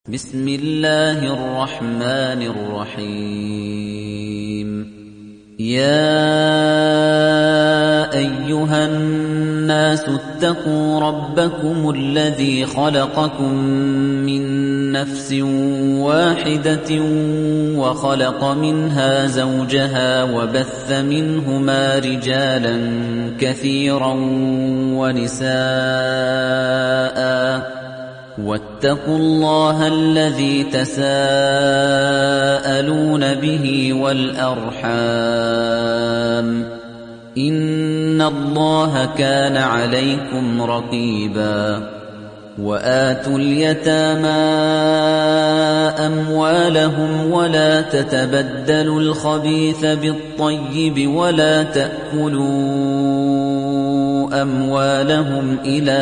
بسم الله الرحمن الرحيم يا أيها الناس اتقوا ربكم الذي خلقكم من نفس واحدة وخلق منها زوجها وبث منهما رجالا كثيرا ونساء واتقوا الله الذي تساءلون به والأرحام إن الله كان عليكم رقيبا وآتوا اليتامى أموالهم ولا تتبدلوا الخبيث بالطيب ولا تأكلوا أموالهم إلى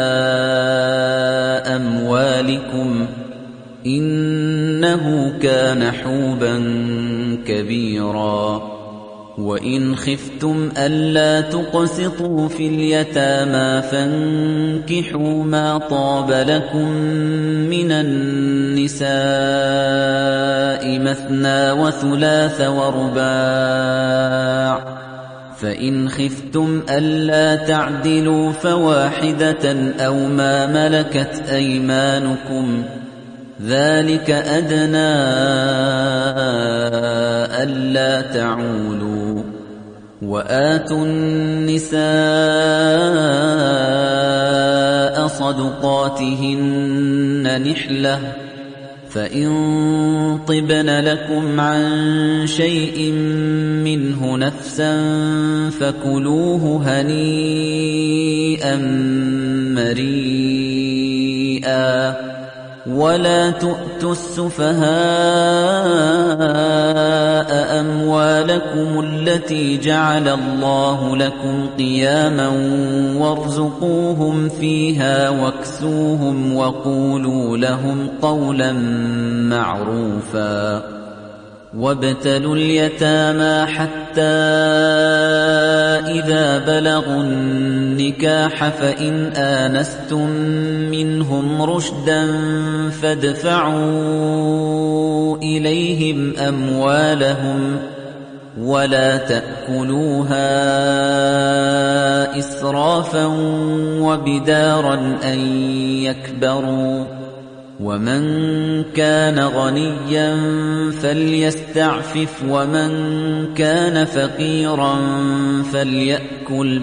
أموالكم إنه كان حوبا كبيرا وإن خفتم ألا تقسطوا في اليتامى فانكحوا ما طاب لكم من النساء مثنى وثلاث ورباع فإن خفتم ألا تعدلوا فواحدة أو ما ملكت أيمانكم ذلك أدنى ألا تعولوا وآتوا النساء صدقاتهن نحلة فإن طبن لكم عن شيء منه نفسا فكلوه هنيئا مريئا ولا تؤتوا السفهاء أموالكم التي جعل الله لكم قياما وارزقوهم فيها واكسوهم وقولوا لهم قولا معروفا وابتلوا اليتامى حتى إذا بلغوا النكاح فإن آنستم منهم رشدا فادفعوا إليهم أموالهم ولا تأكلوها إسرافا وبدارا أن يكبروا ومن كان غنيا فليستعفف ومن كان فقيرا فليأكل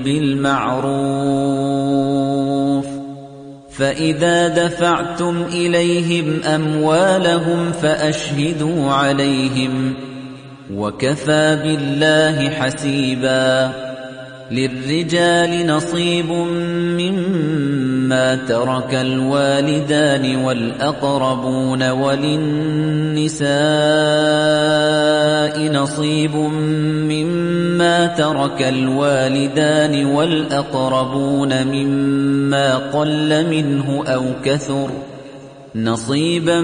بالمعروف فإذا دفعتم إليهم أموالهم فأشهدوا عليهم وكفى بالله حسيبا للرجال نصيب مما ترك الوالدان والأقربون وللنساء نصيب مما ترك الوالدان والأقربون مما قل منه أو كثر نصيبا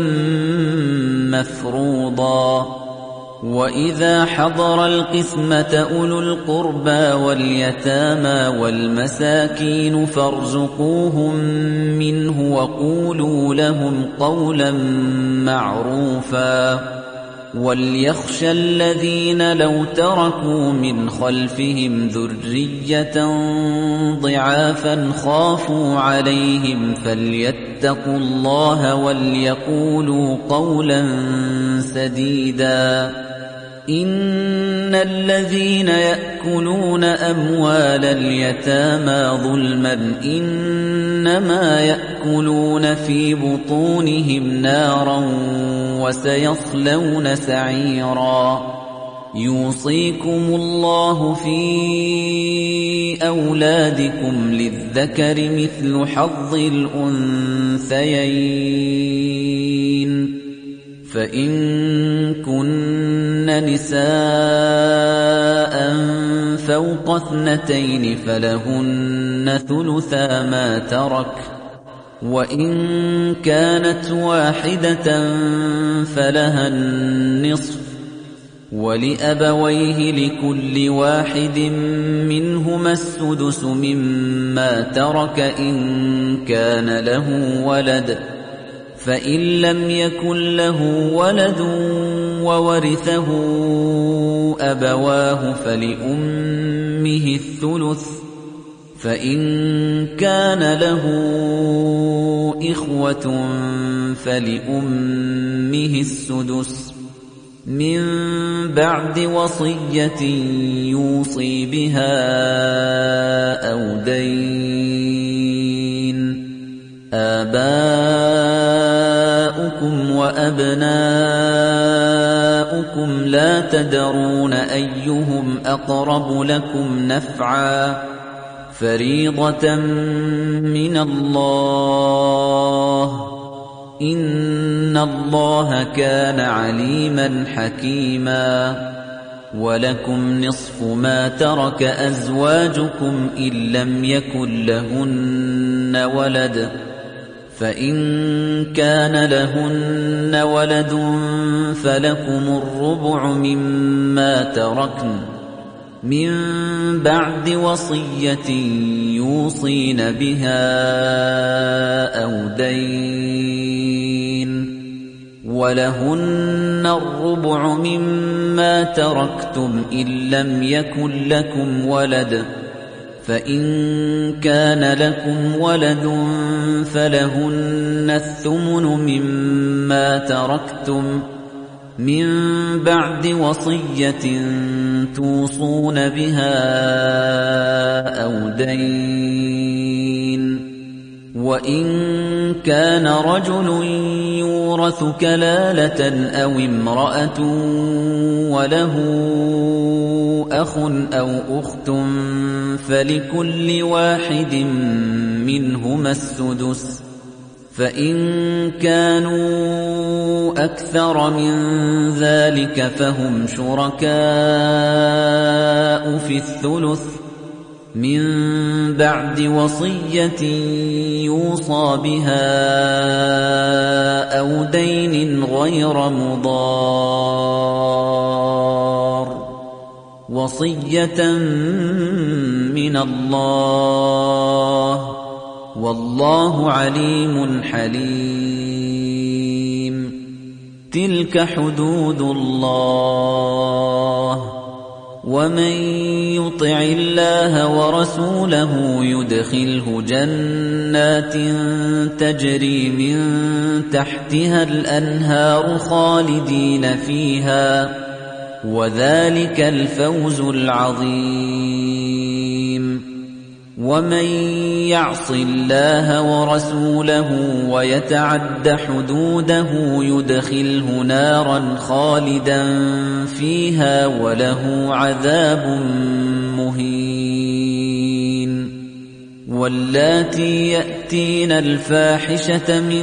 مفروضا وَإِذَا حَضَرَ الْقِسْمَةَ أُولُو الْقُرْبَى وَالْيَتَامَى وَالْمَسَاكِينُ فَارْزُقُوهُم مِّنْهُ وَقُولُوا لَهُمْ قَوْلًا مَّعْرُوفًا وَلْيَخْشَ الَّذِينَ لَوْ تَرَكُوا مِنْ خَلْفِهِمْ ذُرِّيَّةً ضِعَافًا خَافُوا عَلَيْهِمْ فَلْيَتَّقُوا اللَّهَ وَلْيَقُولُوا قَوْلًا سَدِيدًا إِنَّ الَّذِينَ يَأْكُلُونَ أَمْوَالَ الْيَتَامَى ظُلْمًا إِنَّمَا يَأْكُلُونَ فِي بُطُونِهِمْ نَارًا وَسَيَصْلَوْنَ سَعِيرًا يُوصِيكُمُ اللَّهُ فِي أَوْلَادِكُمْ لِلذَّكَرِ مِثْلُ حَظِّ الْأُنثَيَيْنِ فَإِن كُنَّ نِسَاءً فَوْقَ اثْنَتَيْنِ فَلَهُنَّ ثُلُثَا مَا تَرَكَ وَإِن كَانَتْ وَاحِدَةً فَلَهَا النِّصْفُ وَلِأَبَوَيْهِ لِكُلِّ وَاحِدٍ مِّنْهُمَا السُّدُسُ مِمَّا تَرَكَ إِن كَانَ لَهُ وَلَدٌ فإن لم يكن له ولد وورثه أبواه فلأمه الثلث فإن كان له إخوة فلأمه السدس من بعد وصية يوصي بها أو دين آباؤكم وأبناؤكم لا تدرون أيهم أقرب لكم نفعا فريضة من الله إن الله كان عليما حكيما ولكم نصف ما ترك أزواجكم إن لم يكن لهن ولد فإن كان لهن ولد فلكم الربع مما تركن من بعد وصية يوصين بها أو دين ولهن الربع مما تركتم إن لم يكن لكم ولد فإن كان لكم ولد فلهن الثمن مما تركتم من بعد وصية توصون بها أو دين وإن كان رجل يورث كلالة أو امرأة وله أخ أو أخت فلكل واحد منهما السدس فإن كانوا أكثر من ذلك فهم شركاء في الثلث من بعد وصية يوصى بها أو دين غير مضار وصية من الله والله عليم حليم تلك حدود الله ومن يطع الله ورسوله يدخله جنات تجري من تحتها الأنهار خالدين فيها وذلك الفوز العظيم ومن يعص الله ورسوله ويتعد حدوده يدخله نارا خالدا فيها وله عذاب مهين واللاتي يأتين الفاحشة من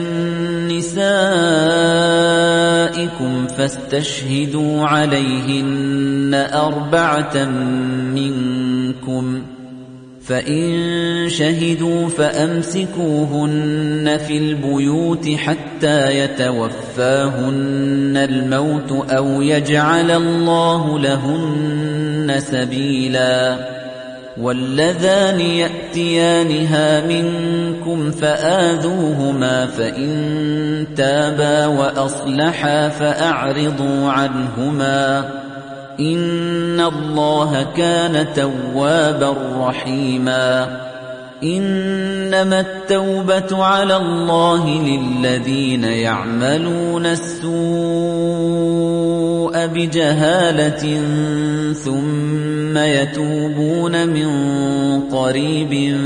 نسائكم فاستشهدوا عليهن 4 منكم فإن شهدوا فأمسكوهن في البيوت حتى يتوفاهن الموت أو يجعل الله لهن سبيلا واللذان يأتيانها منكم فآذوهما فإن تابا وأصلحا فأعرضوا عنهما إن الله كان توابا رحيما إنما التوبة على الله للذين يعملون السوء بجهالة ثم يتوبون من قريب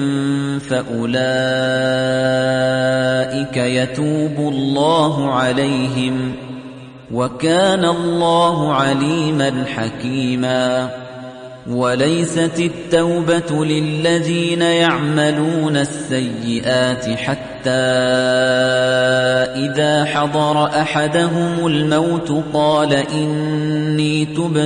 فأولئك يتوب الله عليهم وكان الله عليما حكيما وليست التوبة للذين يعملون السيئات حتى إذا حضر أحدهم الموت قال إني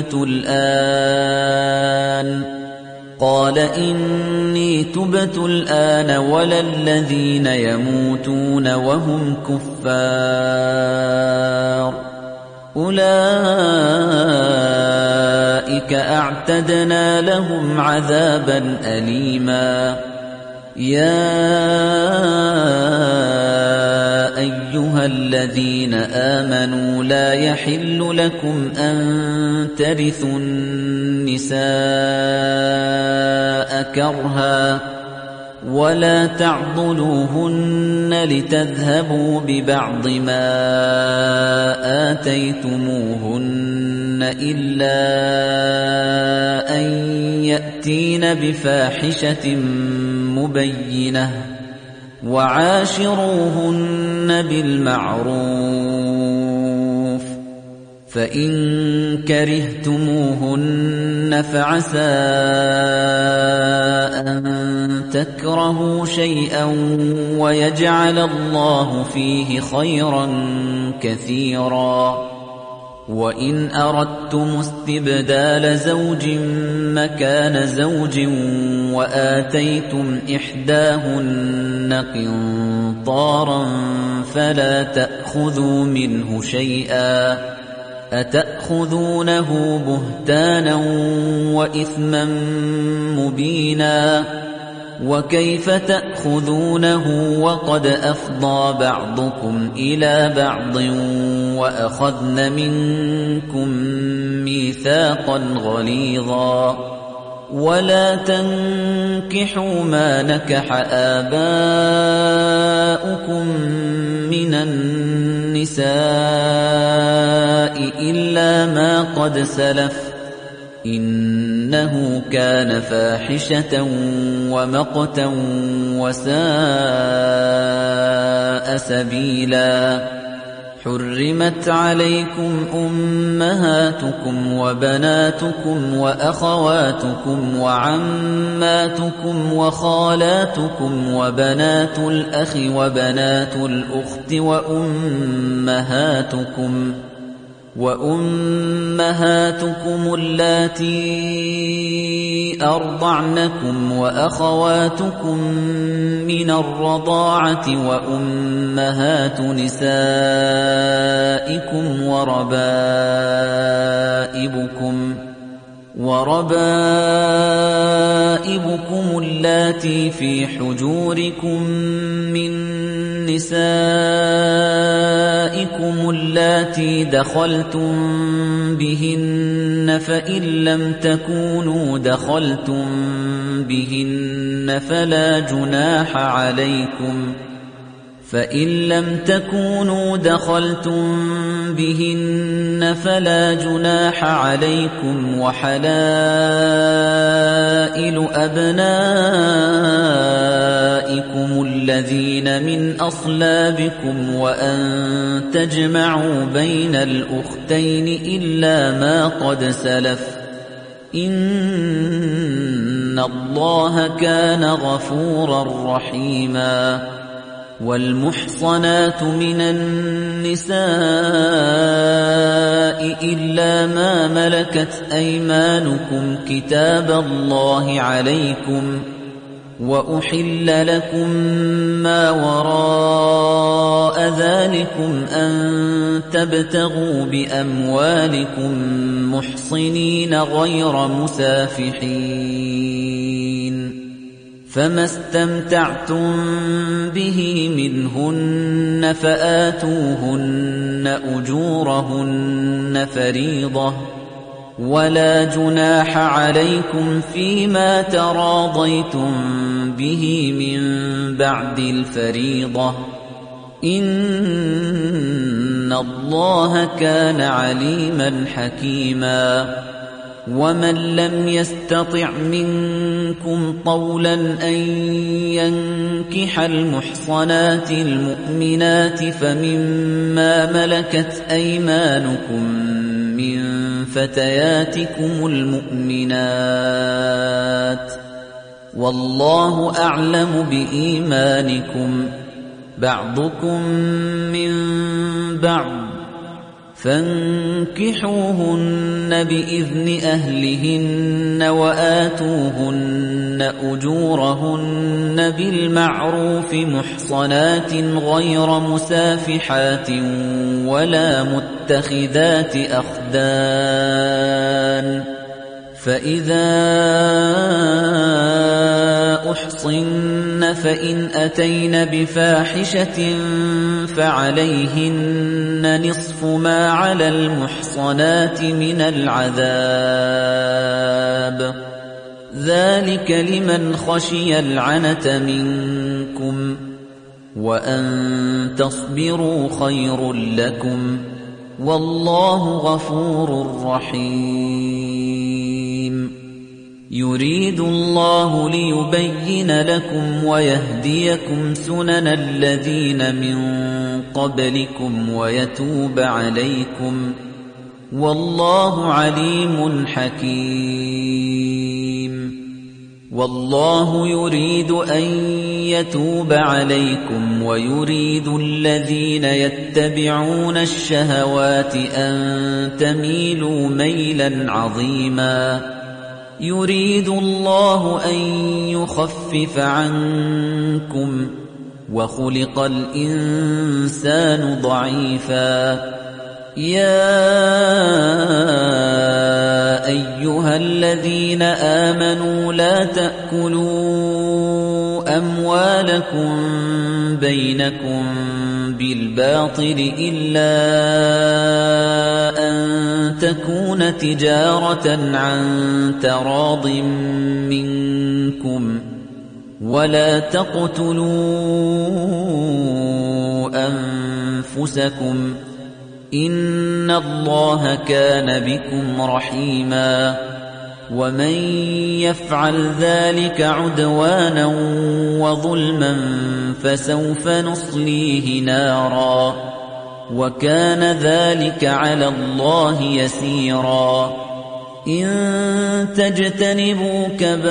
تبت الآن ولا الذين يموتون وهم كفار أولئك أعتدنا لهم عذابا أليما يا أيها الذين آمنوا لا يحل لكم أن ترثوا النساء كرها ولا تعضلوهن لتذهبوا ببعض ما آتيتموهن إلا أن يأتين بفاحشة مبينة وعاشروهن بالمعروف فإن كرهتموهن فعسى أن تكرهوا شيئا ويجعل الله فيه خيرا كثيرا وإن أردتم استبدال زوج مكان زوج وآتيتم إحداهن قنطارا فلا تأخذوا منه شيئا أتأخذونه بهتانا وإثما مبينا وكيف تأخذونه وقد أفضى بعضكم إلى بعض وأخذن منكم ميثاقا غليظا ولا تنكحوا ما نكح آباؤكم من النساء إلا ما قد سلف إنه كان فاحشة ومقتا وساء سبيلا حرمت عليكم أمهاتكم وبناتكم وأخواتكم وعماتكم وخالاتكم وبنات الأخ وبنات الأخت وأمهاتكم اللاتي أرضعنكم وأخواتكم من الرضاعة وأمهات نسائكم وربائبكم اللاتي في حجوركم من نسائكم اللاتي دخلتم بهن فإن لم تكونوا دخلتم بهن فلا جناح عليكم وحلائل أبنائكم الذين من أصلابكم وأن تجمعوا بين الأختين إلا ما قد سلف إن الله كان غفورا رحيما والمحصنات من النساء إلا ما ملكت أيمانكم كتاب الله عليكم وأحل لكم ما وراء ذلكم أن تبتغوا بأموالكم محصنين غير مسافحين فما استمتعتم به منهن فآتوهن أجورهن فريضة ولا جناح عليكم فيما تراضيتم به من بعد الفريضة إن الله كان عليما حكيما ومن لم يستطع منكم طولا أن ينكح المحصنات المؤمنات فمما ملكت أيمانكم من فتياتكم المؤمنات والله أعلم بإيمانكم بعضكم من بعض فانكحوهن بإذن أهلهن وآتوهن أجورهن بالمعروف محصنات غير مسافحات ولا متخذات أخدان فإذا أحصن فإن أتين بفاحشة فعليهن نصف ما على المحصنات من العذاب ذلك لمن خشي العنة منكم وأن تصبروا خير لكم والله غفور رحيم يريد الله ليبين لكم ويهديكم سنن الذين من قبلكم ويتوب عليكم والله عليم حكيم والله يريد أن يتوب عليكم ويريد الذين يتبعون الشهوات أن تميلوا ميلا عظيما يريد الله أن يخفف عنكم وخلق الإنسان ضعيفا يا أيها الذين آمنوا لا تأكلوا أموالكم بينكم بالباطل إلا أن تكون تجارة عن تراض منكم ولا تقتلوا أنفسكم إن الله كان بكم رحيما ومن يفعل ذلك عدوانا وظلما فسوف نصليه نارا وكان ذلك على الله يسيرا إن تجتنبوا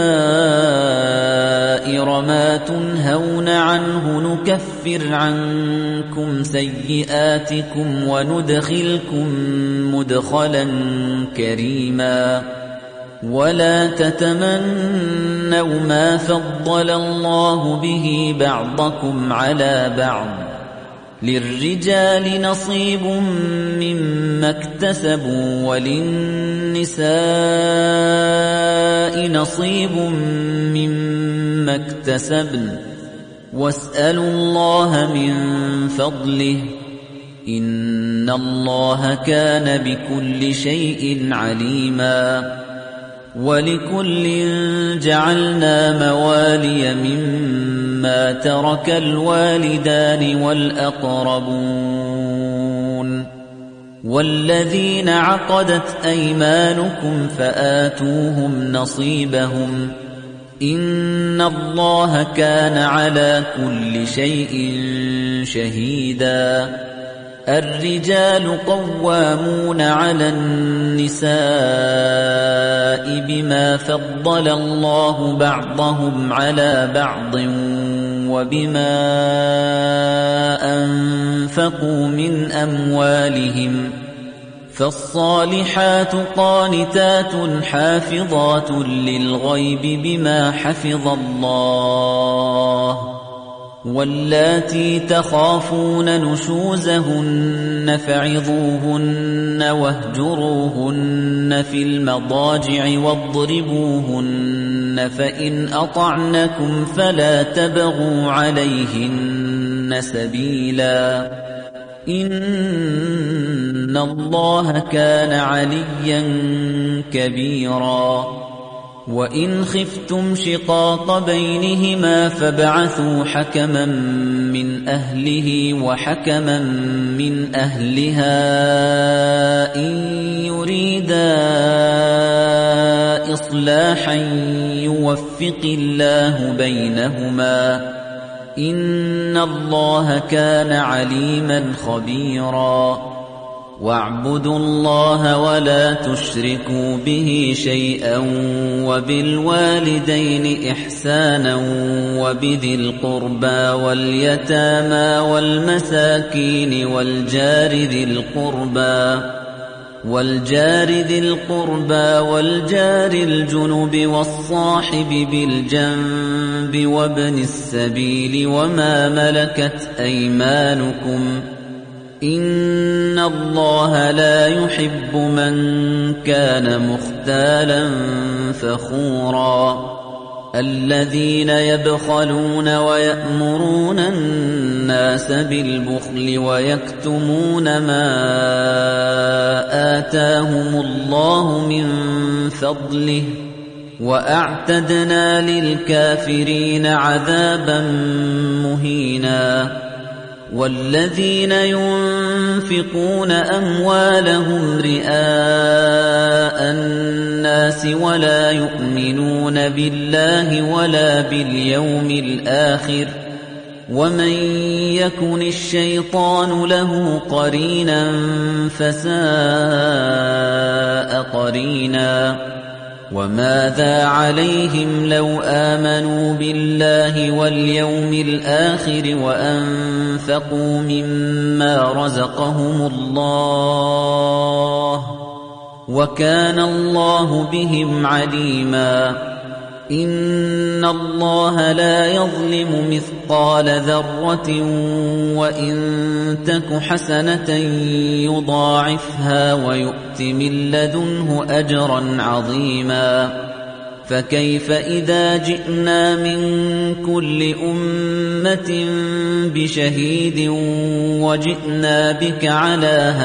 كبائر ما تنهون عنه نكفر عنكم سيئاتكم وندخلكم مدخلا كريما ولا تتمنوا ما فضل الله به بعضكم على بعض للرجال نصيب مما اكتسبوا وللنساء نصيب مما اكتسبن واسألوا الله من فضله إن الله كان بكل شيء عليما ولكل جعلنا موالي مما ترك الوالدان والأقربون والذين عقدت أيمانكم فآتوهم نصيبهم إن الله كان على كل شيء شهيدا الرجال قوامون على النساء بما فضل الله بعضهم على بعض وبما أنفقوا من أموالهم فالصالحات قانتات حافظات للغيب بما حفظ الله واللاتي تخافون نشوزهن فعظوهن واهجروهن في المضاجع واضربوهن فإن أطعنكم فلا تبغوا عليهن سبيلا إن الله كان عليا كبيرا وإن خفتم شقاق بينهما فابعثوا حكما من أهله وحكما من أهلها إن يريدا إصلاحا يوفق الله بينهما إن الله كان عليما خبيرا واعبدوا الله ولا تشركوا به شيئا وبالوالدين إحسانا وبذي القربى واليتامى والمساكين والجار ذي القربى والجار الجنب والصاحب بالجنب وابن السبيل وما ملكت أيمانكم إِنَّ اللَّهَ لَا يُحِبُّ مَن كَانَ مُخْتَالًا فَخُورًا الَّذِينَ يَبْخَلُونَ وَيَأْمُرُونَ النَّاسَ بِالْبُخْلِ وَيَكْتُمُونَ مَا آتَاهُمُ اللَّهُ مِن فَضْلِهِ وَأَعْتَدْنَا لِلْكَافِرِينَ عَذَابًا مُهِينًا وَالَّذِينَ يُنفِقُونَ أَمْوَالَهُمْ رِئَاءَ النَّاسِ وَلَا يُؤْمِنُونَ بِاللَّهِ وَلَا بِالْيَوْمِ الْآخِرِ وَمَن يَكُنِ الشَّيْطَانُ لَهُ قَرِينًا فَسَاءَ قَرِينًا وَمَاذَا عَلَيْهِمْ لَوْ آمَنُوا بِاللَّهِ وَالْيَوْمِ الْآخِرِ وَأَنفَقُوا مِمَّا رَزَقَهُمُ اللَّهُ وَكَانَ اللَّهُ بِهِمْ عَلِيمًا إِنَّ اللَّهَ لَا يَظْلِمُ مِثْقَالَ ذَرَّةٍ وَإِن تَكُ حَسَنَةً يُضَاعِفْهَا وَيُؤْتِ مِن لَّدُنْهُ أَجْرًا عَظِيمًا فَكَيْفَ إِذَا جِئْنَا مِن كُلِّ أُمَّةٍ بِشَهِيدٍ وَجِئْنَا بِكَ عَلَىٰ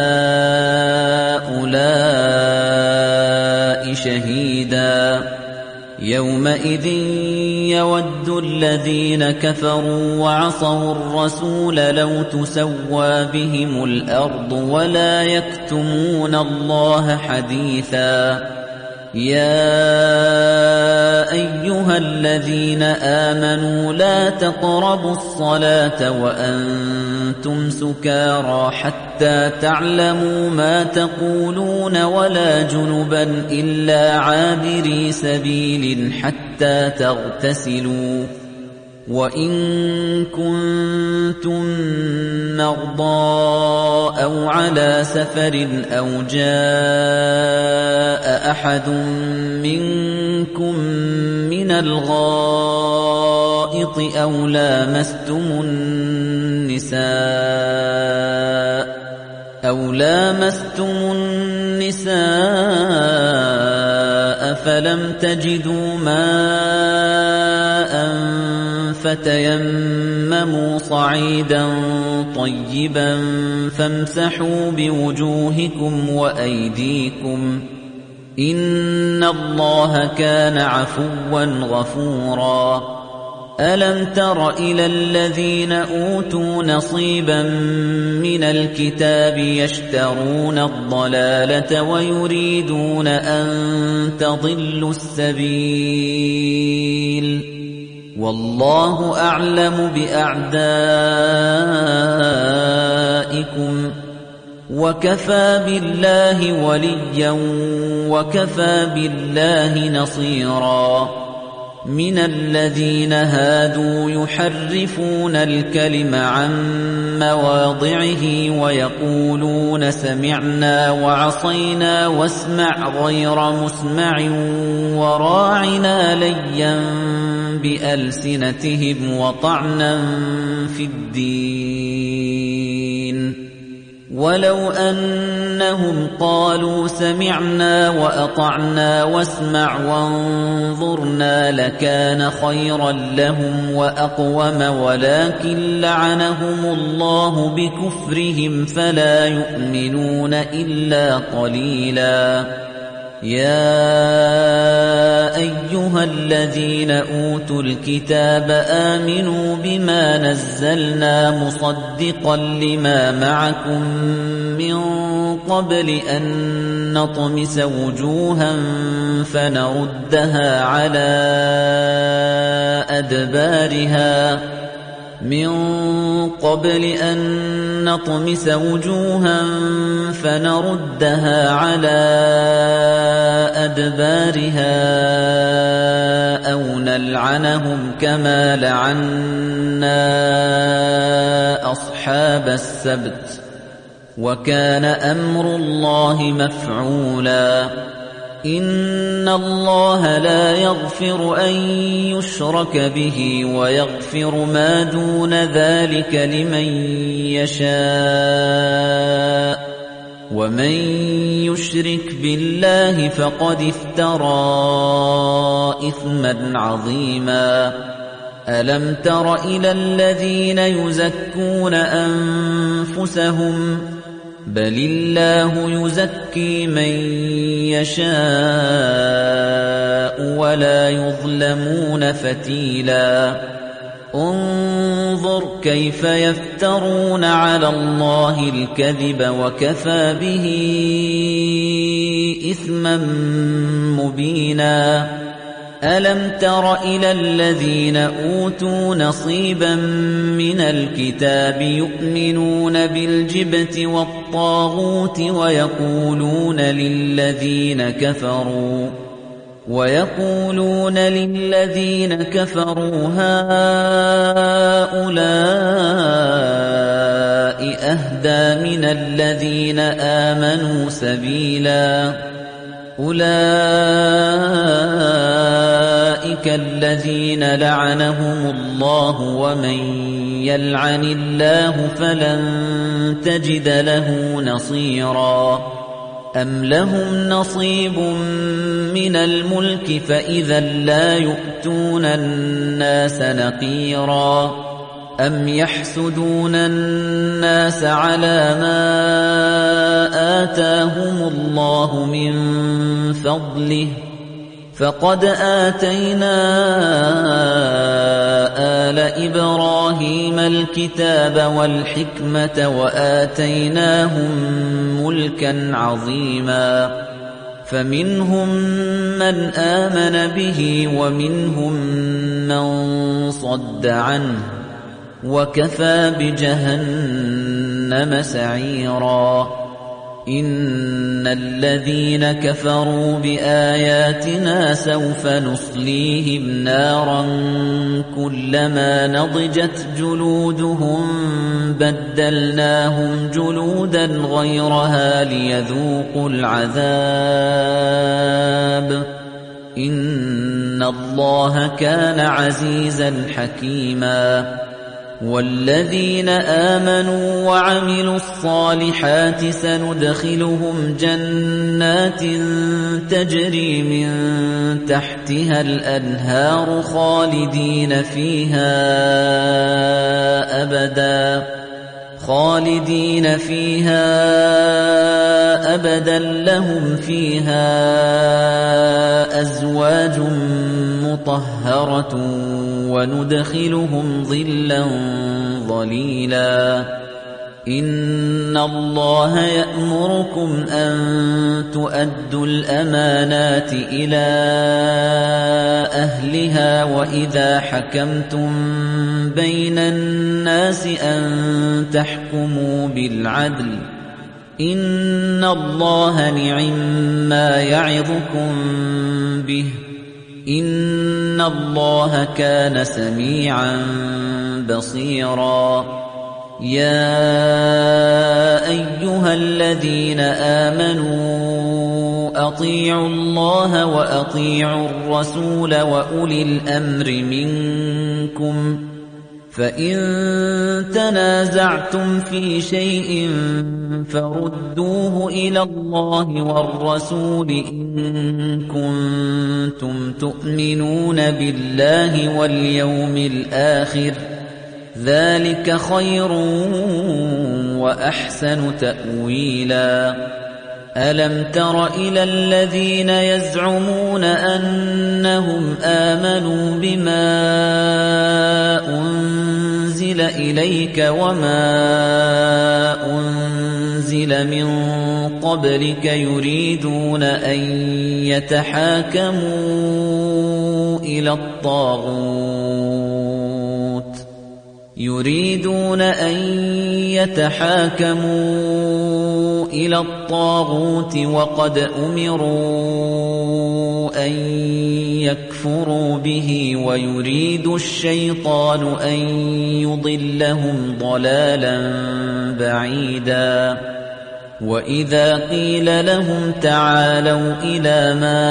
هَٰؤُلَاءِ شَهِيدًا يَوْمَئِذٍ يَوَدُّ الَّذِينَ كَفَرُوا وَعَصَوُا الرَّسُولَ لَوْ تُسَوَّىٰ بِهِمُ الْأَرْضُ وَلَا يَكْتُمُونَ اللَّهَ حَدِيثًا يَا أَيُّهَا الَّذِينَ آمَنُوا لَا تَقْرَبُوا الصَّلَاةَ وَأَنتُمْ سُكَارَىٰ حَتَّىٰ تَعْلَمُوا مَا تَقُولُونَ وَلَا جُنُبًا إِلَّا عَابِرِي سَبِيلٍ حَتَّىٰ تَغْتَسِلُوا وَإِن كُنتُم مَّرْضَىٰ أَوْ عَلَىٰ سَفَرٍ أَوْ جَاءَ أَحَدٌ مِّنكُم مِّنَ الْغَائِطِ أَوْ لامستم النساء فلم تجدوا ماء فتيمموا صعيدا طيبا فامسحوا بوجوهكم وأيديكم إن الله كان عفوا غفورا ألم تر إلى الذين أوتوا نصيبا من الكتاب يشترون الضلالة ويريدون أن تضلوا السبيل والله أعلم بأعدائكم وكفى بالله وليا وكفى بالله نصيرا من الذين هادوا يحرفون الكلم عن مواضعه ويقولون سمعنا وعصينا واسمع غير مسمع وراعنا ليا بألسنتهم وطعنا في الدين ولو أنهم قالوا سمعنا وأطعنا واسمع وانظرنا لكان خيرا لهم وأقوم ولكن لعنهم الله بكفرهم فلا يؤمنون إلا قليلا يا أيها الذين أوتوا الكتاب آمنوا بما نزلنا مصدقا لما معكم من قبل أن نطمس وجوها فنردها على أدبارها أو نلعنهم كما لعنا أصحاب السبت وكان أمر الله مفعولا إِنَّ اللَّهَ لَا يَغْفِرُ أَن يُشْرَكَ بِهِ وَيَغْفِرُ مَا دُونَ ذَلِكَ لِمَن يَشَاءُ ۚ وَمَن يُشْرِكْ بِاللَّهِ فَقَدِ افْتَرَىٰ إِثْمًا عَظِيمًا. أَلَمْ تَرَ إِلَى الَّذِينَ يُزَكُّونَ أَنفُسَهُم ۚ بَلِ اللَّهُ يُزَكِّي مَن يَشَاءُ وَلَا يُظْلَمُونَ فَتِيلًا. انظُرْ كَيْفَ يَفْتَرُونَ عَلَى اللَّهِ الْكَذِبَ وَكَفَىٰ بِهِ إِثْمًا مُّبِينًا. أَلَمْ تَرَ إِلَى الَّذِينَ أُوتُوا نَصِيبًا مِّنَ الْكِتَابِ يُؤْمِنُونَ بِالْجِبْتِ وَالطَّاغُوتِ وَيَقُولُونَ لِلَّذِينَ كَفَرُوا هَٰؤُلَاءِ أَهْدَىٰ مِنَ الَّذِينَ آمَنُوا سَبِيلًا. أُولَٰئِكَ الَّذِينَ لَعَنَهُمُ اللَّهُ ۖ وَمَن يَلْعَنِ اللَّهُ فَلَن تَجِدَ لَهُ نَصِيرًا. أَمْ لَهُمْ نَصِيبٌ مِّنَ الْمُلْكِ فَإِذًا لَّا يُؤْتُونَ النَّاسَ نَقِيرًا. أَمْ يَحْسُدُونَ النَّاسَ عَلَىٰ مَا آتَاهُمُ اللَّهُ مِن فَضْلِهِ ۖ فَقَدْ آتَيْنَا آلَ إِبْرَاهِيمَ الْكِتَابَ وَالْحِكْمَةَ وَآتَيْنَاهُم مُّلْكًا عَظِيمًا. فَمِنْهُم مَّنْ آمَنَ بِهِ وَمِنْهُم مَّن صَدَّ عَنْهُ ۚ وَكَفَىٰ بِجَهَنَّمَ سَعِيرًا. إِنَّ الَّذِينَ كَفَرُوا بِآيَاتِنَا سَوْفَ نُصْلِيهِمْ نَارًا كُلَّمَا نَضِجَتْ جُلُودُهُم بَدَّلْنَاهُمْ جُلُودًا غَيْرَهَا لِيَذُوقُوا الْعَذَابَ ۗ إِنَّ اللَّهَ كَانَ عَزِيزًا حَكِيمًا. وَالَّذِينَ آمَنُوا وَعَمِلُوا الصَّالِحَاتِ سَنُدْخِلُهُمْ جَنَّاتٍ تَجْرِي مِن تَحْتِهَا الْأَنْهَارُ خَالِدِينَ فِيهَا أَبَدًا لَّهُمْ فِيهَا أَزْوَاجٌ مُّطَهَّرَةٌ وَنُدْخِلُهُمْ ظِلًّا ظَلِيلًا. إِنَّ اللَّهَ يَأْمُرُكُمْ أَن تُؤَدُّوا الْأَمَانَاتِ إِلَىٰ أَهْلِهَا وَإِذَا حَكَمْتُم بَيْنَ النَّاسِ أَن تَحْكُمُوا بِالْعَدْلِ ۚ إِنَّ اللَّهَ نِعِمَّا يَعِظُكُم بِهِ ۗ إِنَّ اللَّهَ كَانَ سَمِيعًا بَصِيرًا. يَا أَيُّهَا الَّذِينَ آمَنُوا أَطِيعُوا اللَّهَ وَأَطِيعُوا الرَّسُولَ وَأُولِي الْأَمْرِ مِنكُمْ ۖ فَإِن تَنَازَعْتُمْ فِي شَيْءٍ فَرُدُّوهُ إِلَى اللَّهِ وَالرَّسُولِ إِن كُنتُمْ تُؤْمِنُونَ بِاللَّهِ وَالْيَوْمِ الْآخِرِ ۚ ذَلِكَ خَيْرٌ وَأَحْسَنُ تَأْوِيلًا. أَلَمْ تَرَ إِلَى الَّذِينَ يَزْعُمُونَ أَنَّهُمْ آمَنُوا بِمَا أُنزِلَ إِلَيْكَ وَمَا أُنزِلَ مِن قَبْلِكَ يُرِيدُونَ أَن يَتَحَاكَمُوا إِلَى الطَّاغُوتِ وَقَدْ أُمِرُوا أَن يَكْفُرُوا بِهِ وَيُرِيدُ الشَّيْطَانُ أَن يُضِلَّهُمْ ضَلَالًا بَعِيدًا. وَإِذَا قِيلَ لَهُمْ تَعَالَوْا إِلَى مَا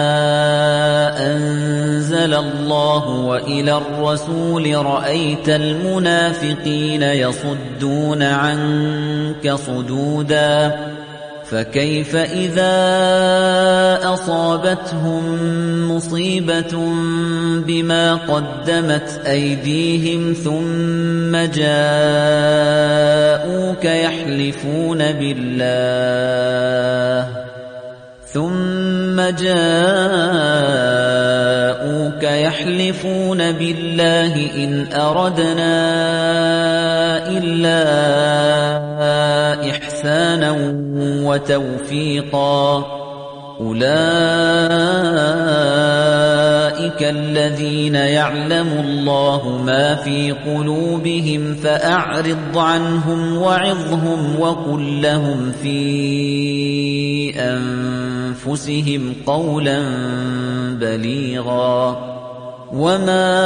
أَنزَلَ اللَّهُ وَإِلَى الرَّسُولِ رَأَيْتَ الْمُنَافِقِينَ يَصُدُّونَ عَنكَ صُدُودًا فَكَيْفَ إِذَا أَصَابَتْهُم مُّصِيبَةٌ بِمَا قَدَّمَتْ أَيْدِيهِمْ ثُمَّ جَاءُوكَ يَحْلِفُونَ بِاللَّهِ إِنْ أَرَدْنَا إِلَّا إِحْسَانًا وَتَوْفِيقًا أُولَئِكَ الَّذِينَ يَعْلَمُ اللَّهُ مَا فِي قُلُوبِهِمْ فَأَعْرِضْ عَنْهُمْ وَعِظْهُمْ وَقُل لَّهُمْ فِي أَنفُسِهِمْ قَوْلًا بَلِيغًا وَمَا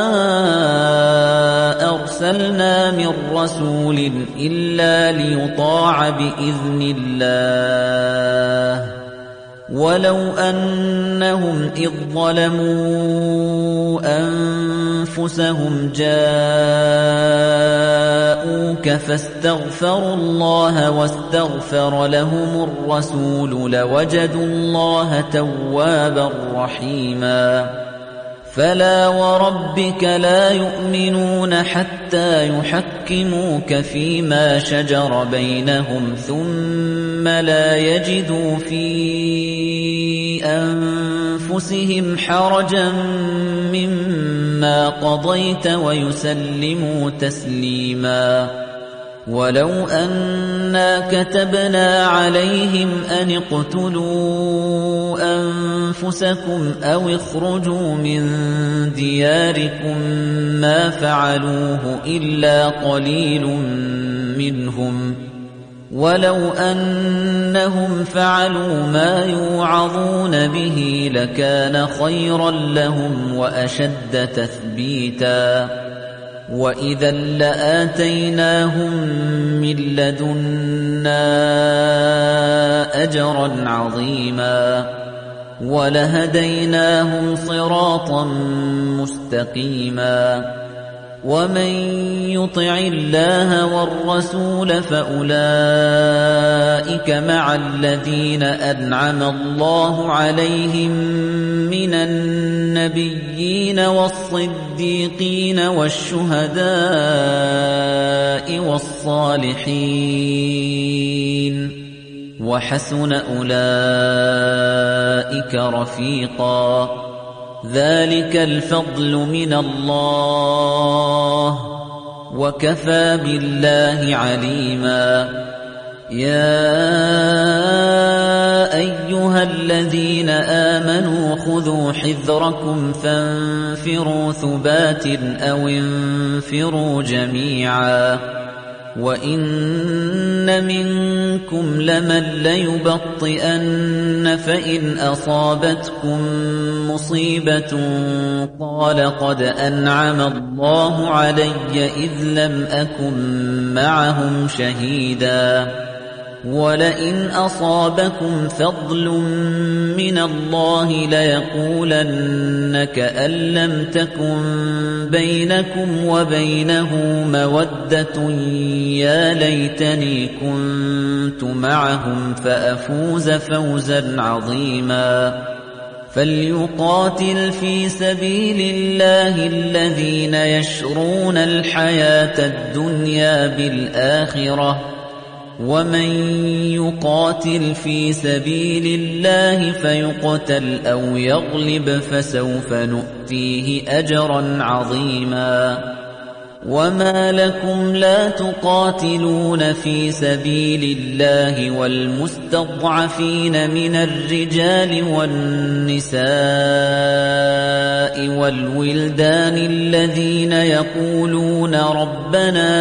أَرْسَلْنَا مِن رَّسُولٍ إِلَّا لِيُطَاعَ بِإِذْنِ اللَّهِ وَلَوْ أَنَّهُمْ إِذ ظَّلَمُوا أَنفُسَهُمْ جَاءُوكَ فَاسْتَغْفَرُوا اللَّهَ وَاسْتَغْفَرَ لَهُمُ الرَّسُولُ لَوَجَدُوا اللَّهَ تَوَّابًا رَّحِيمًا فَلَا وَرَبِّكَ لَا يُؤْمِنُونَ حَتَّى يُحَكِّمُوكَ فِيمَا شَجَرَ بَيْنَهُمْ ثُمَّ لَا يَجِدُوا فِي أَنفُسِهِمْ حَرَجًا مِّمَّا قَضَيْتَ وَيُسَلِّمُوا تَسْلِيمًا وَلَوْ أَنَّا كَتَبْنَا عَلَيْهِمْ أَنِ اقْتُلُوا أَنفُسَكُمْ أَوِ اخْرُجُوا مِن دِيَارِكُم مَّا فَعَلُوهُ إِلَّا قَلِيلٌ مِّنْهُمْ وَلَوْ أَنَّهُمْ فَعَلُوا مَا يُوعَظُونَ بِهِ لَكَانَ خَيْرًا لَّهُمْ وَأَشَدَّ تَثْبِيتًا وَإِذًا لَّآتَيْنَاهُم مِّن لَّدُنَّا أَجْرًا عَظِيمًا وَلَهَدَيْنَاهُمْ صِرَاطًا مُّسْتَقِيمًا وَمَن يُطِعِ اللَّهَ وَالرَّسُولَ فَأُولَٰئِكَ مَعَ الَّذِينَ أَنْعَمَ اللَّهُ عَلَيْهِم مِّنَ النَّبِيِّينَ وَالصِّدِّيقِينَ وَالشُّهَدَاءِ وَالصَّالِحِينَ وَحَسُنَ أُولَٰئِكَ رَفِيقًا ذَلِكَ الْفَضْلُ مِنَ اللَّهِ وَكَفَى بِاللَّهِ عَلِيمًا يَا أَيُّهَا الَّذِينَ آمَنُوا خُذُوا حِذْرَكُمْ فَانفِرُوا ثُبَاتٍ أَوْ انفِرُوا جَمِيعًا وَإِنَّ مِنكُمْ لَمَن لَّيُبَطِّئَنَّ فَإِنْ أَصَابَتْكُم مُّصِيبَةٌ قَالَ قَدْ أَنْعَمَ اللَّهُ عَلَيَّ إِذْ لَمْ أَكُن مَّعَهُمْ شَهِيدًا وَلَئِنْ أَصَابَكُمْ فَضْلٌ مِّنَ اللَّهِ لَيَقُولَنَّ كَأَن لَّمْ تَكُن بَيْنَكُمْ وَبَيْنَهُ مَوَدَّةٌ يَا لَيْتَنِي كُنتُ مَعَهُمْ فَأَفُوزَ فَوْزًا عَظِيمًا فَلْيُقَاتِلْ فِي سَبِيلِ اللَّهِ الَّذِينَ يَشْرُونَ الْحَيَاةَ الدُّنْيَا بِالْآخِرَةِ وَمَن يُقَاتِلْ فِي سَبِيلِ اللَّهِ فَيُقْتَلْ أَوْ يَغْلِبْ فَسَوْفَ نُؤْتِيهِ أَجْرًا عَظِيمًا وَمَا لَكُمْ لَا تُقَاتِلُونَ فِي سَبِيلِ اللَّهِ وَالْمُسْتَضْعَفِينَ مِنَ الرِّجَالِ وَالنِّسَاءِ وَالْوِلْدَانِ الَّذِينَ يَقُولُونَ رَبَّنَا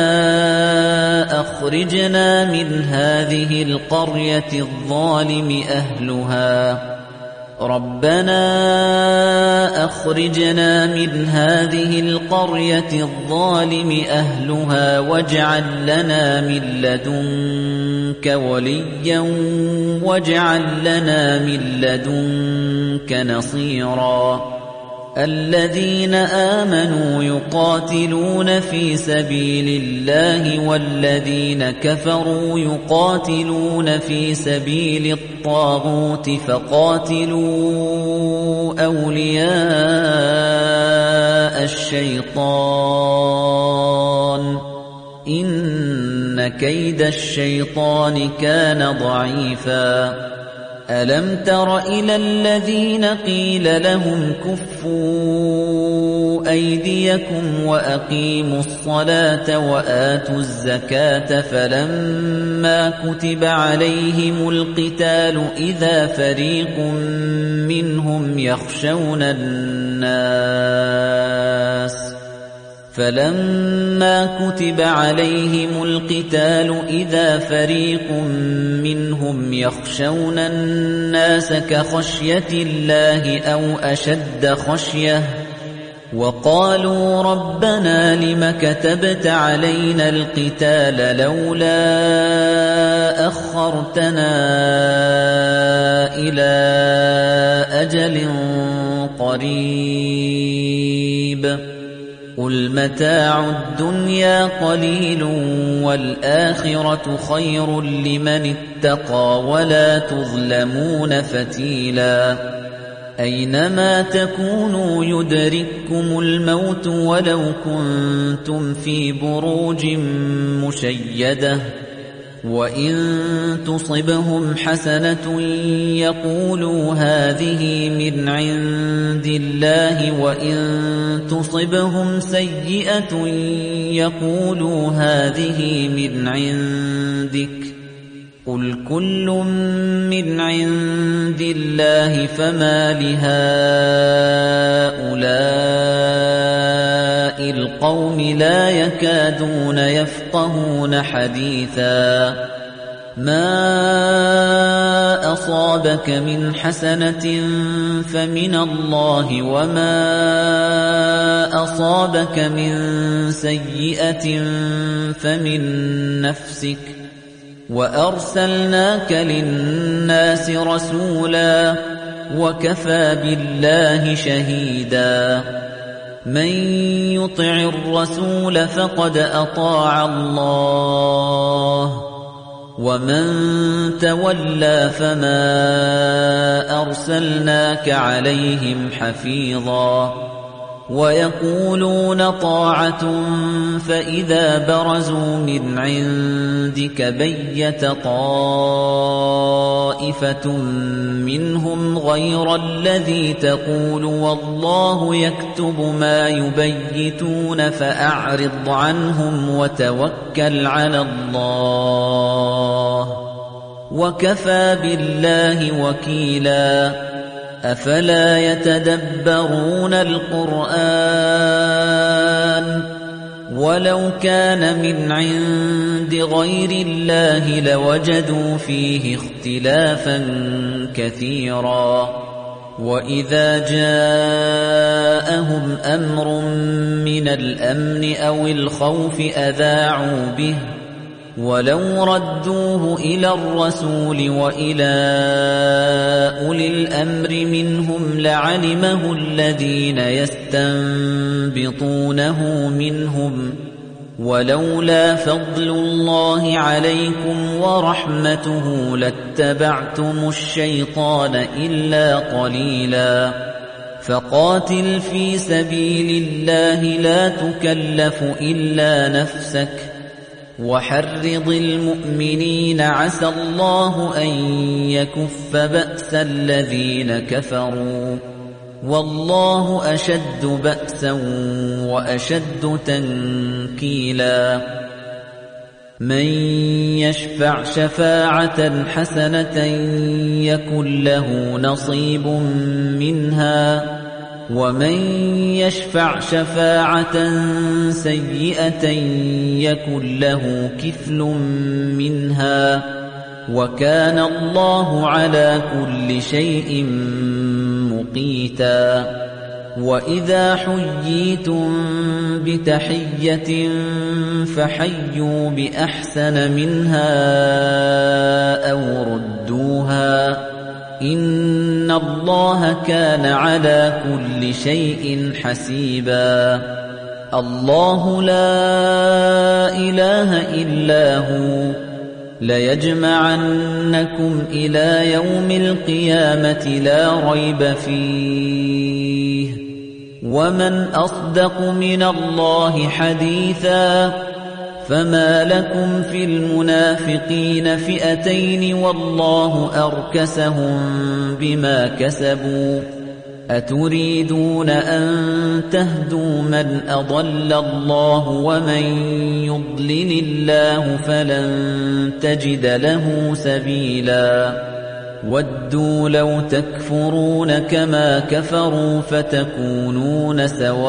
أَخْرِجْنَا مِنْ هَٰذِهِ الْقَرْيَةِ الظَّالِمِ أَهْلُهَا رَبَّنَا أَخْرِجْنَا مِنْ هَٰذِهِ الْقَرْيَةِ الظَّالِمِ أَهْلُهَا وَاجْعَل لَّنَا مِن لَّدُنكَ وَلِيًّا وَاجْعَل لَّنَا مِن لَّدُنكَ نَصِيرًا الَّذِينَ آمَنُوا يُقَاتِلُونَ فِي سَبِيلِ اللَّهِ وَالَّذِينَ كَفَرُوا يُقَاتِلُونَ فِي سَبِيلِ الطَّاغُوتِ فَقَاتِلُوا أَوْلِيَاءَ الشَّيْطَانِ إِنَّ كَيْدَ الشَّيْطَانِ كَانَ ضَعِيفًا أَلَمْ تَرَ إِلَى الَّذِينَ قِيلَ لَهُمْ كُفُّوا أَيْدِيَكُمْ وَأَقِيمُوا الصَّلَاةَ وَآتُوا الزَّكَاةَ فَلَمَّا كُتِبَ عَلَيْهِمُ الْقِتَالُ إِذَا فَرِيقٌ مِّنْهُمْ يَخْشَوْنَ النَّاسَ كَخَشْيَةِ اللَّهِ أَوْ أَشَدَّ خَشْيَةً وَقَالُوا رَبَّنَا لِمَ كَتَبْتَ عَلَيْنَا الْقِتَالَ لَوْلَا أَخَّرْتَنَا إِلَىٰ أَجَلٍ قَرِيبٍ قُلْ مَتَاعُ الدُّنْيَا قَلِيلٌ وَالْآخِرَةُ خَيْرٌ لِّمَنِ اتَّقَىٰ وَلَا تُظْلَمُونَ فَتِيلًا أَيْنَمَا تَكُونُوا يُدْرِككُّمُ الْمَوْتُ وَلَوْ كُنتُمْ فِي بُرُوجٍ مُّشَيَّدَةٍ وَإِن تُصِبْهُمْ حَسَنَةٌ يَقُولُوا هَٰذِهِ مِنْ عِندِ اللَّهِ وَإِن تُصِبْهُمْ سَيِّئَةٌ يَقُولُوا هَٰذِهِ مِنْ عِندِكَ قُلْ كُلٌّ مِّنْ عِندِ اللَّهِ فَمَا لِهَٰؤُلَاءِ الْقَوْمِ لَا يَكَادُونَ يَفْقَهُونَ حَدِيثًا مَا أَصَابَكَ مِنْ حَسَنَةٍ فَمِنَ اللَّهِ وَمَا أَصَابَكَ مِنْ سَيِّئَةٍ فَمِنْ نَفْسِكَ وَأَرْسَلْنَاكَ لِلنَّاسِ رَسُولًا وَكَفَى بِاللَّهِ شَهِيدًا مَن يُطِعِ الرَّسُولَ فَقَدْ أَطَاعَ اللَّهَ وَمَن تَوَلَّىٰ فَمَا أَرْسَلْنَاكَ عَلَيْهِمْ حَفِيظًا وَيَقُولُونَ طَاعَةٌ فَإِذَا بَرَزُوا مِنْ عِندِكَ بَيَّتَ طَائِفَةٌ مِّنْهُمْ غَيْرَ الَّذِي تَقُولُ وَاللَّهُ يَكْتُبُ مَا يُبَيِّتُونَ فَأَعْرِضْ عَنْهُمْ وَتَوَكَّلْ عَلَى اللَّهِ وَكَفَى بِاللَّهِ وَكِيلًا أَفَلَا يَتَدَبَّرُونَ الْقُرْآنَ وَلَوْ كَانَ مِنْ عِندِ غَيْرِ اللَّهِ لَوَجَدُوا فِيهِ اخْتِلَافًا كَثِيرًا وَإِذَا جَاءَهُمْ أَمْرٌ مِّنَ الْأَمْنِ أَوِ الْخَوْفِ أَذَاعُوا بِهِ وَلَوْ رَدُّوهُ إِلَى الرَّسُولِ وَإِلَى أُولِي الْأَمْرِ مِنْهُمْ لَعَلِمَهُ الَّذِينَ يَسْتَنبِطُونَهُ مِنْهُمْ وَلَوْلَا فَضْلُ اللَّهِ عَلَيْكُمْ وَرَحْمَتُهُ لَاتَّبَعْتُمُ الشَّيْطَانَ إِلَّا قَلِيلًا فَقَاتِلْ فِي سَبِيلِ اللَّهِ لَا تُكَلَّفُ إِلَّا نَفْسَكَ وَحَرِّضِ الْمُؤْمِنِينَ عَسَى اللَّهُ أَن يَكُفَّ بَأْسَ الَّذِينَ كَفَرُوا وَاللَّهُ أَشَدُّ بَأْسًا وَأَشَدُّ تَنكِيلًا مَن يَشْفَعْ شَفَاعَةً حَسَنَةً يَكُن لَّهُ نَصِيبٌ مِّنْهَا وَمَن يَشْفَعْ شَفَاعَةً سَيِّئَةً يَكُن لَّهُ كِفْلٌ مِّنْهَا وَكَانَ اللَّهُ عَلَى كُلِّ شَيْءٍ قِيتًا وَإِذَا حُيِّيتُم بِتَحِيَّةٍ فَحَيُّوا بِأَحْسَنَ مِنْهَا أَوْ رُدُّوهَا ۗ إِنَّ اللَّهَ كَانَ عَلَى كُلِّ شَيْءٍ حَسِيبًا. اللَّهُ لَا إِلَٰهَ إِلَّا هُوَ لَيَجْمَعَنَّكُمْ إِلَىٰ يَوْمِ الْقِيَامَةِ لَا رَيْبَ فِيهِ ۗ وَمَنْ أَصْدَقُ مِنَ اللَّهِ حَدِيثًا. فَمَا لَكُمْ فِي الْمُنَافِقِينَ فِئَتَيْنِ وَاللَّهُ أَرْكَسَهُم بِمَا كَسَبُوا ۚ أَتُرِيدُونَ أَن تَهْدُوا مَنْ أَضَلَّ اللَّهُ وَمَن يُضْلِلِ اللَّهُ فَلَن تَجِدَ لَهُ سَبِيلًا. وَدُّوا لَوْ تَكْفُرُونَ كَمَا كَفَرُوا فَتَكُونُونَ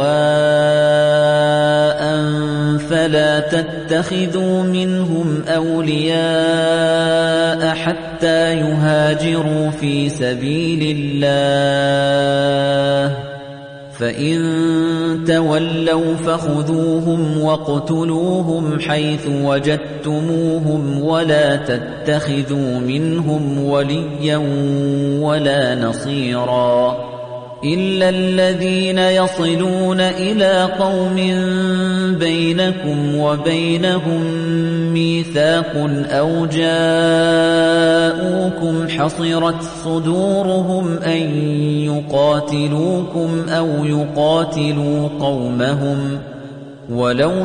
سَوَاءً فَلَا تَتَّخِذُوا مِنْهُمْ أَوْلِيَاءَ حَتَّىٰ يُهَاجِرُوا فِي سَبِيلِ اللَّهِ ۚ فَإِن تَوَلَّوْا فَخُذُوهُمْ وَاقْتُلُوهُمْ حَيْثُ وَجَدتُّمُوهُمْ وَلَا تَتَّخِذُوا مِنْهُمْ وَلِيًّا وَلَا نَصِيرًا إِلَّا الَّذِينَ يَصِلُونَ إِلَىٰ قَوْمٍ بَيْنَكُمْ وَبَيْنَهُم مِّيثَاقٌ أَوْ جَاءُوكُمْ حَصِرَتْ صُدُورُهُمْ أَن يُقَاتِلُوكُمْ أَوْ يُقَاتِلُوا قَوْمَهُمْ ۚ وَلَوْ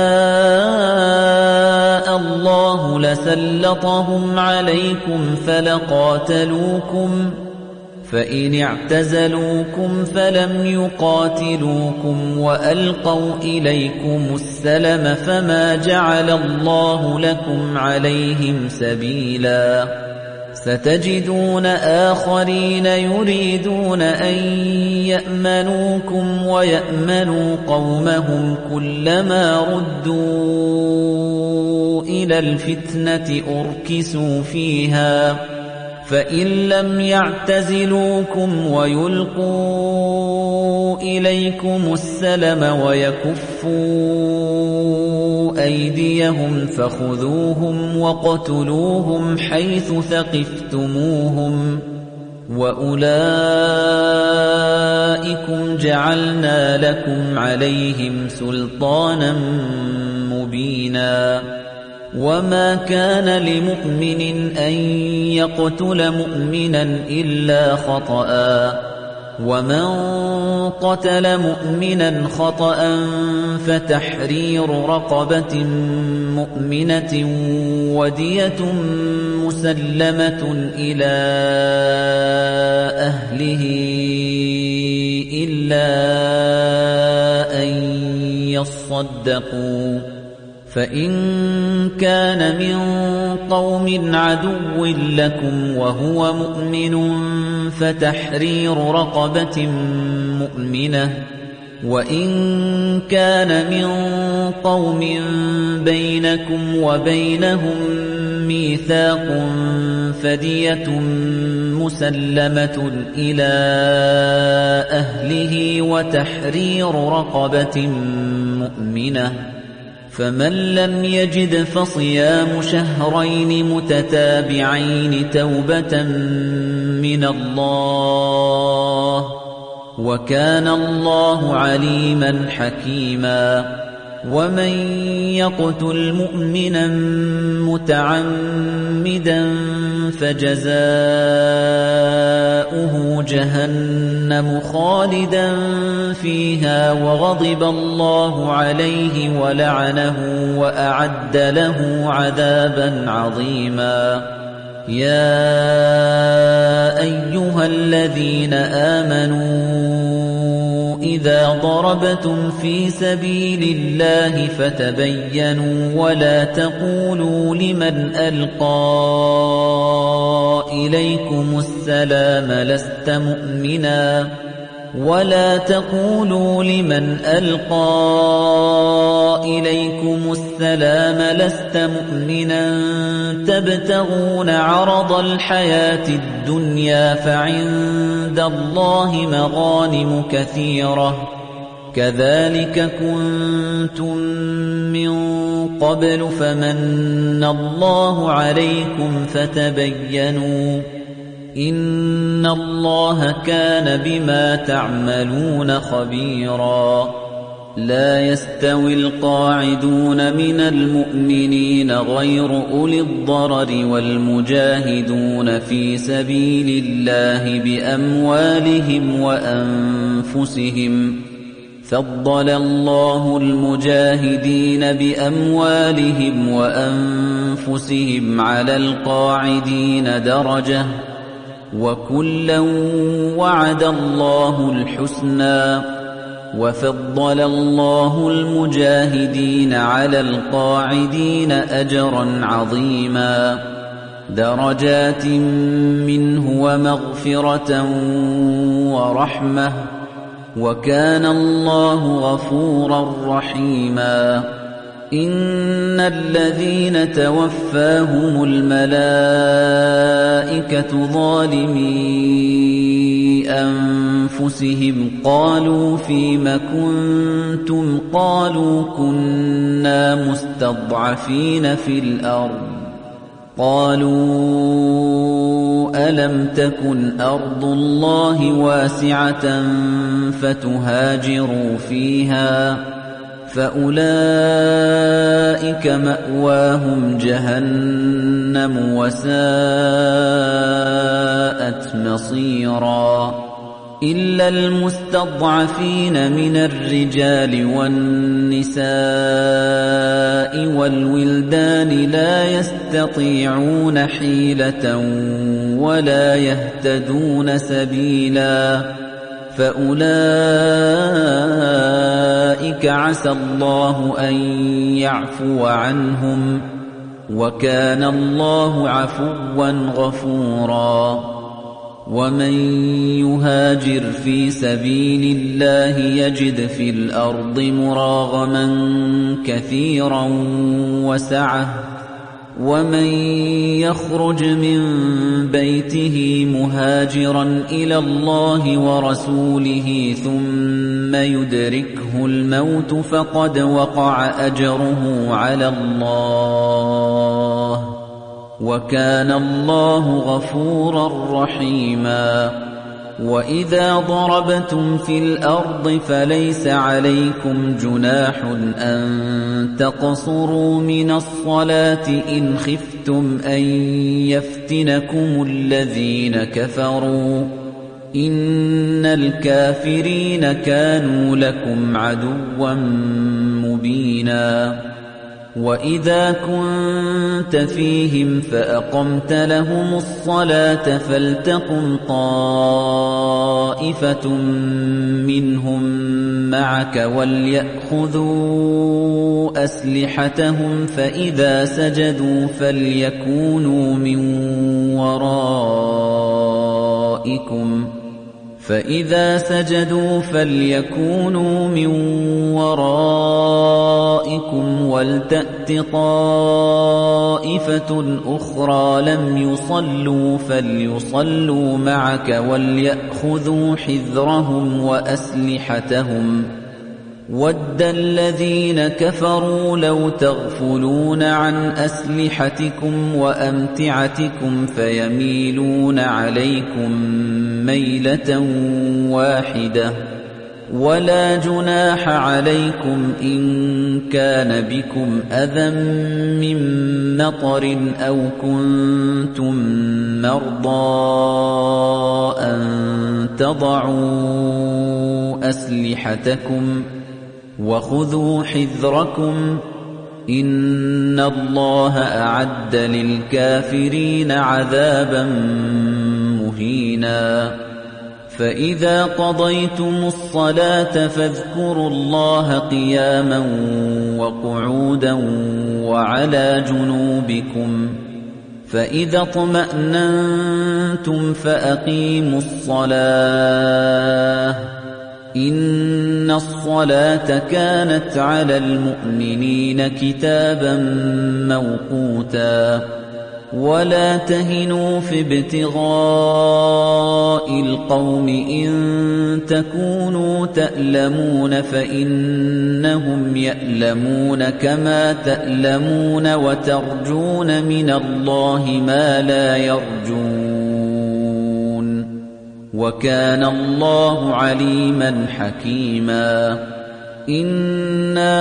شَاءَ اللَّهُ لَسَلَّطَهُمْ عَلَيْكُمْ فَلَقَاتَلُوكُمْ ۚ فَإِنِ اعْتَزَلُوكُمْ فَلَمْ يُقَاتِلُوكُمْ وَأَلْقَوْا إِلَيْكُمُ السَّلَمَ فَمَا جَعَلَ اللَّهُ لَكُمْ عَلَيْهِمْ سَبِيلًا. سَتَجِدُونَ آخَرِينَ يُرِيدُونَ أَن يَأْمَنُوكُمْ وَيَأْمَنُوا قَوْمَهُمْ كُلَّمَا رُدُّوا إِلَى الْفِتْنَةِ أُرْكِسُوا فِيهَا ۚ فَإِن لَّمْ يَعْتَزِلُوكُمْ وَيُلْقُوا إِلَيْكُمُ السَّلَمَ وَيَكُفُّوا أَيْدِيَهُمْ فَخُذُوهُمْ وَاقْتُلُوهُمْ حَيْثُ ثَقِفْتُمُوهُمْ ۚ وَأُولَٰئِكُمْ جَعَلْنَا لَكُمْ عَلَيْهِمْ سُلْطَانًا مُّبِينًا. وَمَا كَانَ لِمُؤْمِنٍ أَن يَقْتُلَ مُؤْمِنًا إِلَّا خَطَأً ۚ وَمَن قَتَلَ مُؤْمِنًا خَطَأً فَتَحْرِيرُ رَقَبَةٍ مُّؤْمِنَةٍ وَدِيَةٌ مُّسَلَّمَةٌ إِلَىٰ أَهْلِهِ إِلَّا أَن يَصَّدَّقُوا ۚ فَإِن كَانَ مِن قَوْمٍ عَدُوٍّ لَّكُمْ وَهُوَ مُؤْمِنٌ فَتَحْرِيرُ رَقَبَةٍ مُّؤْمِنَةٍ ۖ وَإِن كَانَ مِن قَوْمٍ بَيْنَكُمْ وَبَيْنَهُم مِّيثَاقٌ فَدِيَةٌ مُّسَلَّمَةٌ إِلَىٰ أَهْلِهِ وَتَحْرِيرُ رَقَبَةٍ مُّؤْمِنَةٍ ۖ فَمَن لَّمْ يَجِدْ فَصِيَامُ شَهْرَيْنِ مُتَتَابِعَيْنِ تَوْبَةً مِّنَ اللَّهِ ۗ وَكَانَ اللَّهُ عَلِيمًا حَكِيمًا. وَمَن يَقْتُلْ مُؤْمِنًا مُّتَعَمِّدًا فَجَزَاؤُهُ جَهَنَّمُ خَالِدًا فِيهَا وَغَضِبَ اللَّهُ عَلَيْهِ وَلَعَنَهُ وَأَعَدَّ لَهُ عَذَابًا عَظِيمًا. يَا أَيُّهَا الَّذِينَ آمَنُوا إِذَا ضَرَبْتُمْ فِي سَبِيلِ اللَّهِ فَتَبَيَّنُوا وَلَا تَقُولُوا لِمَنْ أَلْقَىٰ إِلَيْكُمُ السَّلَامَ لَسْتَ مُؤْمِنًا ۚ ولا تقولوا لمن ألقى إليكم السلام لست مؤمنا تبتغون عرض الحياة الدنيا فعند الله مغانم كثيرة كذلك كنتم من قبل فمن الله عليكم فتبينوا إن الله كان بما تعملون خبيرا لا يستوي القاعدون من المؤمنين غير أولي الضرر والمجاهدون في سبيل الله بأموالهم وأنفسهم فضل الله المجاهدين بأموالهم وأنفسهم على القاعدين درجة وكلا وعد الله الحسنى وفضل الله المجاهدين على القاعدين أجرا عظيما درجات منه ومغفرة ورحمة وكان الله غفورا رحيما إن الذين توفاهم الملائكة ظالمي أنفسهم قالوا فيم كنتم قالوا كنا مستضعفين في الأرض قالوا ألم تكن أرض الله واسعة فتهاجروا فيها فأولئك مأواهم جهنم وساءت مصيرا إلا المستضعفين من الرجال والنساء والولدان لا يستطيعون حيلة ولا يهتدون سبيلا فأولئك عسى الله أن يعفو عنهم وكان الله عفوا غفورا ومن يهاجر في سبيل الله يجد في الأرض مراغما كثيرا وسعة ومن يخرج من بيته مهاجرا إلى الله ورسوله ثم يدركه الموت فقد وقع أجره على الله وكان الله غفورا رحيما وإذا ضربتم في الأرض فليس عليكم جناح أن تقصروا من الصلاة إن خفتم أن يفتنكم الذين كفروا إن الكافرين كانوا لكم عدوا مبينا وَإِذَا كُنتَ فِيهِمْ فَأَقَمْتَ لَهُمُ الصَّلَاةَ فَلْتَقُمْ طَائِفَةٌ مِّنْهُمْ مَعَكَ وَلْيَأْخُذُوا أَسْلِحَتَهُمْ فَإِذَا سَجَدُوا فَلْيَكُونُوا من ورائكم وَلْتَأْتِ طَائِفَةٌ أُخْرَى لَمْ يُصَلُّوا فَلْيُصَلُّوا مَعَكَ وَلْيَأْخُذُوا حِذْرَهُمْ وَأَسْلِحَتَهُمْ وَدَّ الَّذِينَ كَفَرُوا لَوْ تَغْفُلُونَ عَنْ أَسْلِحَتِكُمْ وَأَمْتِعَتِكُمْ فَيَمِيلُونَ عَلَيْكُمْ مَيْلَةً وَاحِدَةً وَلَا جُنَاحَ عَلَيْكُمْ إِن كَانَ بِكُمْ أَذًى مِّن مَّطَرٍ أَوْ كُنتُم مَّرْضَىٰ أَن تَضَعُوا أَسْلِحَتَكُمْ وَخُذُوا حِذْرَكُمْ إِنَّ اللَّهَ أَعَدَّ لِلْكَافِرِينَ عَذَابًا مُّهِينًا فَإِذَا قَضَيْتُمُ الصَّلَاةَ فَاذْكُرُوا اللَّهَ قِيَامًا وَقُعُودًا وَعَلَى جُنُوبِكُمْ فَإِذَا اطْمَأْنَنتُمْ فَأَقِيمُوا الصَّلَاةَ إِنَّ الصَّلَاةَ كَانَتْ عَلَى الْمُؤْمِنِينَ كِتَابًا مَّوْقُوتًا وَلَا تَهِنُوا فِي ابْتِغَاءِ الْقَوْمِ إِن تَكُونُوا تَأْلَمُونَ فَإِنَّهُمْ يَأْلَمُونَ كَمَا تَأْلَمُونَ وَتَرْجُونَ مِنَ اللَّهِ مَا لَا يَرْجُونَ وَكَانَ اللَّهُ عَلِيمًا حَكِيمًا إِنَّا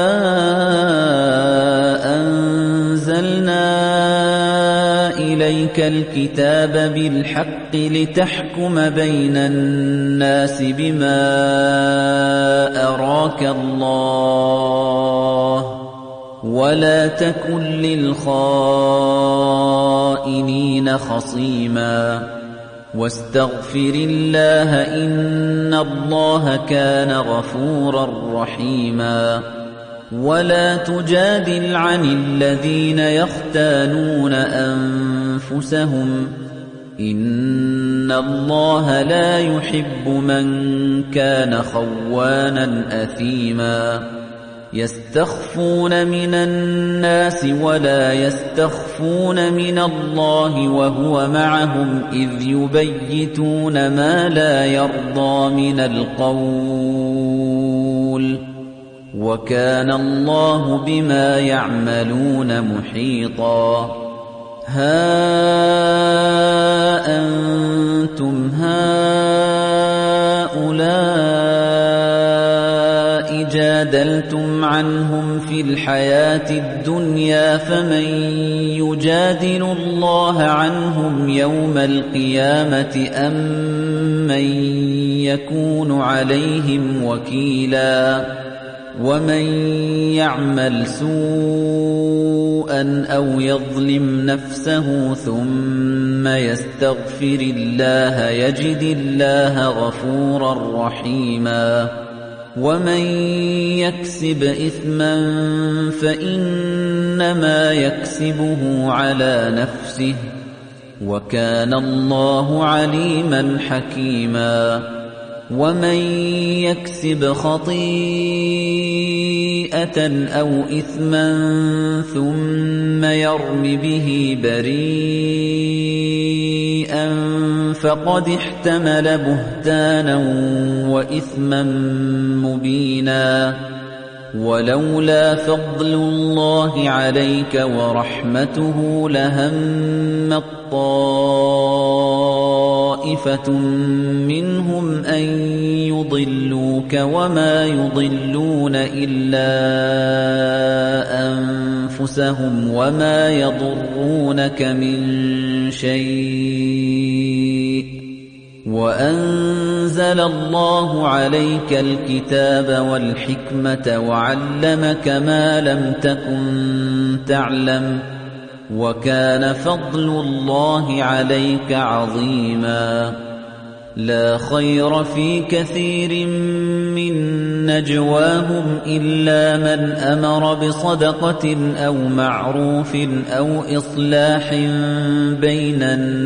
أَنزَلْنَا إِلَيْكَ الْكِتَابَ بِالْحَقِّ لِتَحْكُمَ بَيْنَ النَّاسِ بِمَا أَرَاكَ اللَّهُ وَلَا تَكُن لِّلْخَائِنِينَ خَصِيمًا وَاسْتَغْفِرِ اللَّهَ إِنَّ اللَّهَ كَانَ غَفُورًا رَّحِيمًا وَلَا تُجَادِلْ عَنِ الَّذِينَ يَخْتَانُونَ أَنفُسَهُمْ إِنَّ اللَّهَ لَا يُحِبُّ مَن كَانَ خَوَّانًا أَثِيمًا يَسْتَخْفُونَ مِنَ النَّاسِ وَلَا يَسْتَخْفُونَ مِنَ اللَّهِ وَهُوَ مَعَهُمْ إِذْ يُبَيِّتُونَ مَا لَا يَرْضَىٰ مِنَ الْقَوْلِ وَكَانَ اللَّهُ بِمَا يَعْمَلُونَ مُحِيطًا هَا أَنتُمْ هَؤُلَاءِ جَادَلْتُمْ عَنْهُمْ فِي الْحَيَاةِ الدُّنْيَا فَمَن يُجَادِلُ اللَّهَ عَنْهُمْ يَوْمَ الْقِيَامَةِ أَم مَّن يَكُونُ عَلَيْهِمْ وَكِيلًا وَمَن يَعْمَلْ سُوءًا أَوْ يَظْلِمْ نَفْسَهُ ثُمَّ يَسْتَغْفِرِ اللَّهَ يَجِدِ اللَّهَ غَفُورًا رَّحِيمًا وَمَن يَكْسِبْ إِثْمًا فَإِنَّمَا يَكْسِبُهُ عَلَى نَفْسِهِ وَكَانَ اللَّهُ عَلِيمًا حَكِيمًا وَمَن يَكْسِبْ خَطِيئَةً أَوْ إِثْمًا ثُمَّ يَرْمِ بِهِ بَرِيئًا فَقَدِ احْتَمَلَ بُهْتَانًا وَإِثْمًا مُّبِينًا وَلَوْلَا فَضْلُ اللَّهِ عَلَيْكَ وَرَحْمَتُهُ لَهَمَّت طَّائِفَةٌ مِّنْهُمْ أَن يُضِلُّوكَ وَمَا يُضِلُّونَ إِلَّا أَنفُسَهُمْ وَمَا يَضُرُّونَكَ مِن شَيْءٍ وَأَنزَلَ اللَّهُ عَلَيْكَ الْكِتَابَ وَالْحِكْمَةَ وَعَلَّمَكَ مَا لَمْ تَكُن تَعْلَمُ وَكَانَ فَضْلُ اللَّهِ عَلَيْكَ عَظِيمًا لَا خَيْرَ فِي كَثِيرٍ مِّن نَّجْوَاهُمْ إِلَّا مَنْ أَمَرَ بِصَدَقَةٍ أَوْ مَعْرُوفٍ أَوْ إِصْلَاحٍ بَيْنَ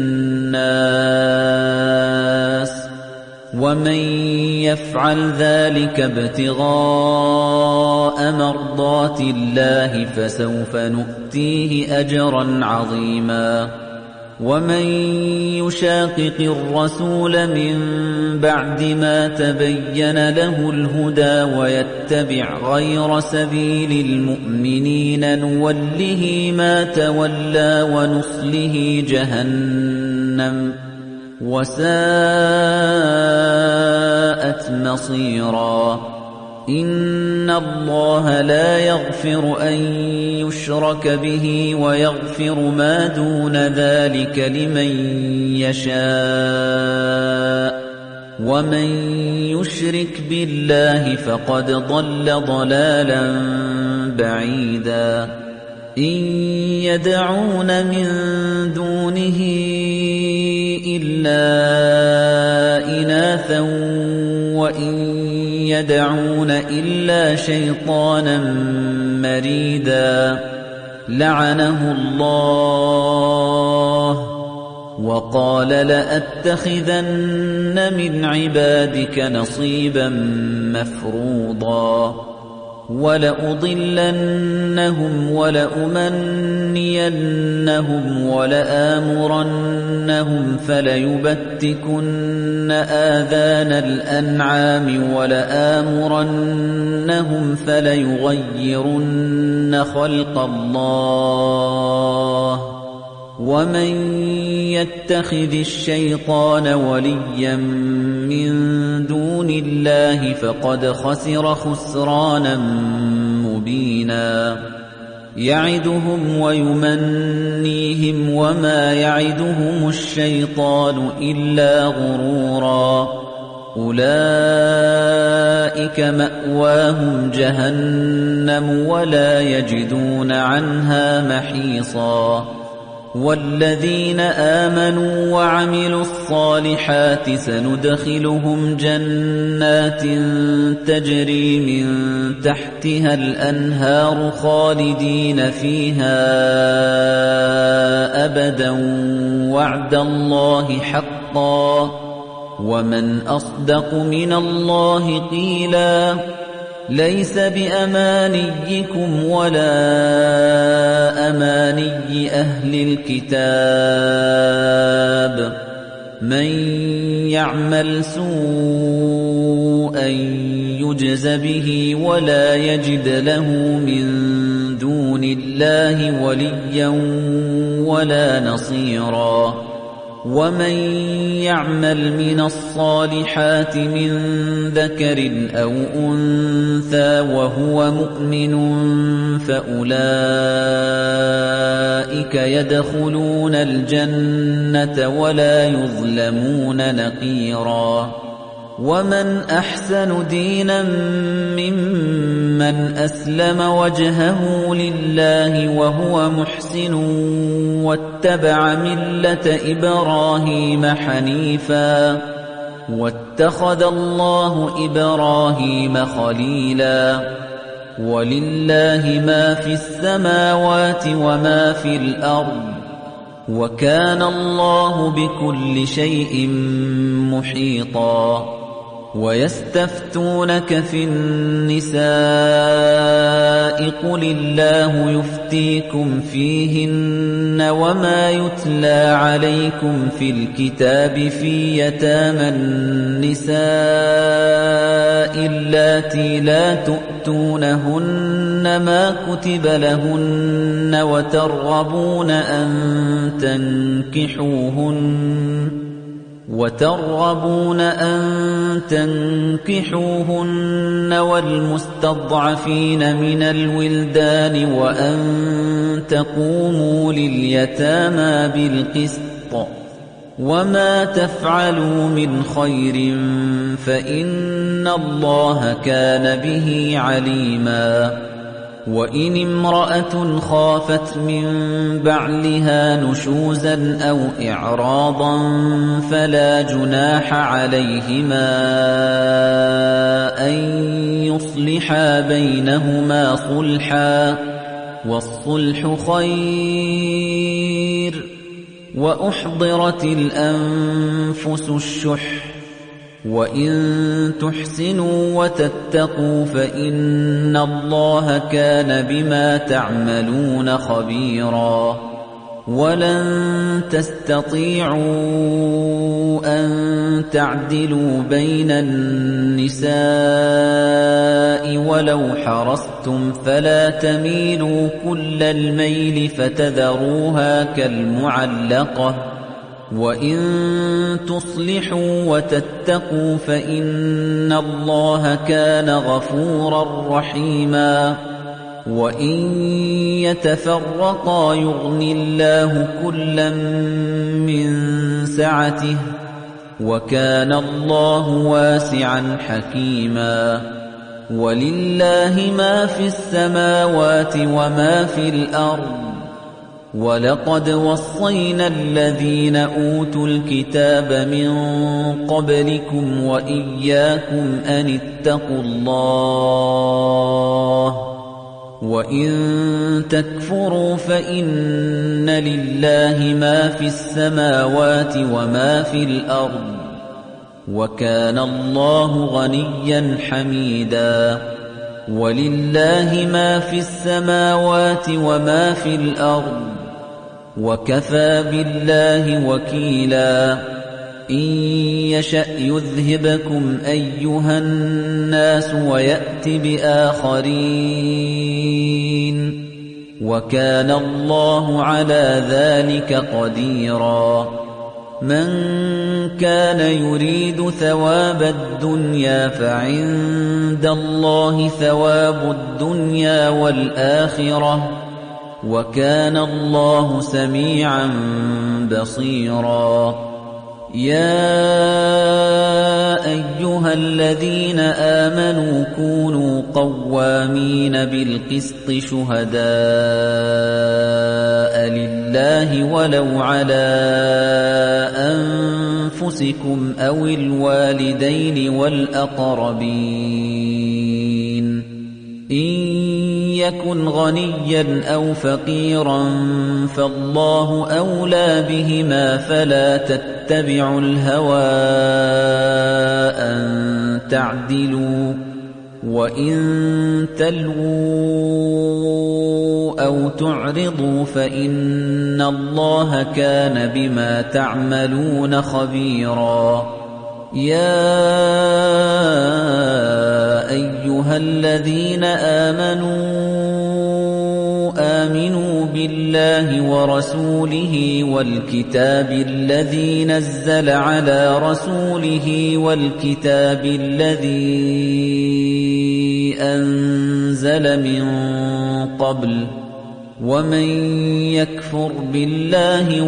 النَّاسِ وَمَن يَفْعَلْ ذَلِكَ ابْتِغَاءَ مَرْضَاتِ اللَّهِ فَسَوْفَ نُؤْتِيهِ أَجْرًا عَظِيمًا وَمَن يُشَاقِقِ الرَّسُولَ مِن بَعْدِ مَا تَبَيَّنَ لَهُ الْهُدَى وَيَتَّبِعْ غَيْرَ سَبِيلِ الْمُؤْمِنِينَ نُوَلِّهِ مَا تَوَلَّىٰ وَنُصْلِهِ جَهَنَّمَ وَسَاءَتْ مَصِيرًا إِنَّ اللَّهَ لَا يَغْفِرُ أَن يُشْرَكَ بِهِ وَيَغْفِرُ مَا دُونَ ذَلِكَ لِمَن يَشَاءُ وَمَن يُشْرِكْ بِاللَّهِ فَقَدْ ضَلَّ ضَلَالًا بَعِيدًا إِن يَدْعُونَ مِن دُونِهِ إِلَّا إِنَاثًا وَإِن يَدْعُونَ إِلَّا شَيْطَانًا مَّرِيدًا لَّعَنَهُ اللَّهُ وقال لأتخذن من عبادك نصيبا مفروضا ولأضلنهم ولأمنينهم ولآمرنهم فليبتكن آذان الأنعام ولآمرنهم فليغيرن خلق الله ومن يتخذ الشيطان وليا من دون الله فقد خسر خسرانا مبينا يعدهم ويمنيهم وما يعدهم الشيطان إلا غرورا أولئك مأواهم جهنم ولا يجدون عنها محيصا والذين آمنوا وعملوا الصالحات سندخلهم جنات تجري من تحتها الأنهار خالدين فيها أبدا وعد الله حقا ومن أصدق من الله قيلا ليس بأمانيكم ولا أماني أهل الكتاب من يعمل سوءا يجز به ولا يجد له من دون الله وليا ولا نصيرا ومن يعمل من الصالحات من ذكر أو أنثى وهو مؤمن فأولئك يدخلون الجنة ولا يظلمون نقيرا ومن أحسن دينا ممن أسلم وجهه لله وهو محسن واتبع ملة إبراهيم حنيفا واتخذ الله إبراهيم خليلا ولله ما في السماوات وما في الأرض وكان الله بكل شيء محيطا ويستفتونك في النساء قل الله يفتيكم فيهن وما يتلى عليكم في الكتاب في يتامى النساء اللاتي لا تؤتونهن ما كتب لهن وترغبون أن تنكحوهن والمستضعفين من الولدان وأن تقوموا لليتامى بالقسط وما تفعلوا من خير فإن الله كان به عليما وإن امرأة خافت من بعلها نشوزا أو إعراضا فلا جناح عليهما أن يصلحا بينهما صلحا والصلح خير وأحضرت الأنفس الشح وَإِن تُحْسِنُوا وَتَتَّقُوا فَإِنَّ اللَّهَ كَانَ بِمَا تَعْمَلُونَ خَبِيرًا وَلَن تَسْتَطِيعُوا أَن تَعْدِلُوا بَيْنَ النِّسَاءِ وَلَوْ حَرَصْتُمْ فَلَا تَمِيلُوا كُلَّ الْمَيْلِ فَتَذَرُوهَا كَالْمُعَلَّقَةِ وَإِن تُصْلِحُوا وَتَتَّقُوا فَإِنَّ اللَّهَ كَانَ غَفُورًا رَّحِيمًا وَإِن يَتَفَرَّقَا يُغْنِ اللَّهُ كُلًّا مِّن سَعَتِهِ وَكَانَ اللَّهُ وَاسِعًا حَكِيمًا وَلِلَّهِ مَا فِي السَّمَاوَاتِ وَمَا في الْأَرْضِ وَلَقَدْ وَصَّيْنَا الَّذِينَ أُوتُوا الْكِتَابَ مِن قَبْلِكُمْ وَإِيَّاكُمْ أَنِ اتَّقُوا اللَّهَ وَإِن تَكْفُرُوا فَإِنَّ لِلَّهِ مَا فِي السَّمَاوَاتِ وَمَا فِي الْأَرْضِ وَكَانَ اللَّهُ غَنِيًّا حَمِيدًا وَلِلَّهِ مَا فِي السَّمَاوَاتِ وَمَا في الْأَرْضِ وَكَفَى بِاللَّهِ وَكِيلًا إِن يَشَأْ يُذْهِبْكُمْ أَيُّهَا النَّاسُ وَيَأْتِ بِآخَرِينَ وَكَانَ اللَّهُ عَلَى ذَلِكَ قَدِيرًا مَنْ كَانَ يُرِيدُ ثَوَابَ الدُّنْيَا فَعِندَ اللَّهِ ثَوَابُ الدُّنْيَا وَالْآخِرَةِ وَكَانَ اللَّهُ سَمِيعًا بَصِيرًا يَا أَيُّهَا الَّذِينَ آمَنُوا كُونُوا قَوَّامِينَ بِالْقِسْطِ شُهَدَاءَ لِلَّهِ وَلَوْ عَلَى أَنفُسِكُمْ أَوِ الْوَالِدَيْنِ وَالْأَقْرَبِينَ إِن يَكُنْ غَنِيًّا أَوْ فَقِيرًا فَاللَّهُ أَوْلَى بِهِمَا فَلَا تَتَّبِعُوا الْهَوَىٰ أَن تَعْدِلُوا وَإِن تَلْوُوا أَوْ تُعْرِضُوا فَإِنَّ اللَّهَ كَانَ بِمَا تَعْمَلُونَ خَبِيرًا يَا أَيُّهَا الَّذِينَ آمنوا بِاللَّهِ وَرَسُولِهِ وَالْكِتَابِ الَّذِي نَزَّلَ عَلَى رَسُولِهِ وَالْكِتَابِ الَّذِي أَنزَلَ مِن قَبْلُ وَمَن يَكْفُرْ بِاللَّهِ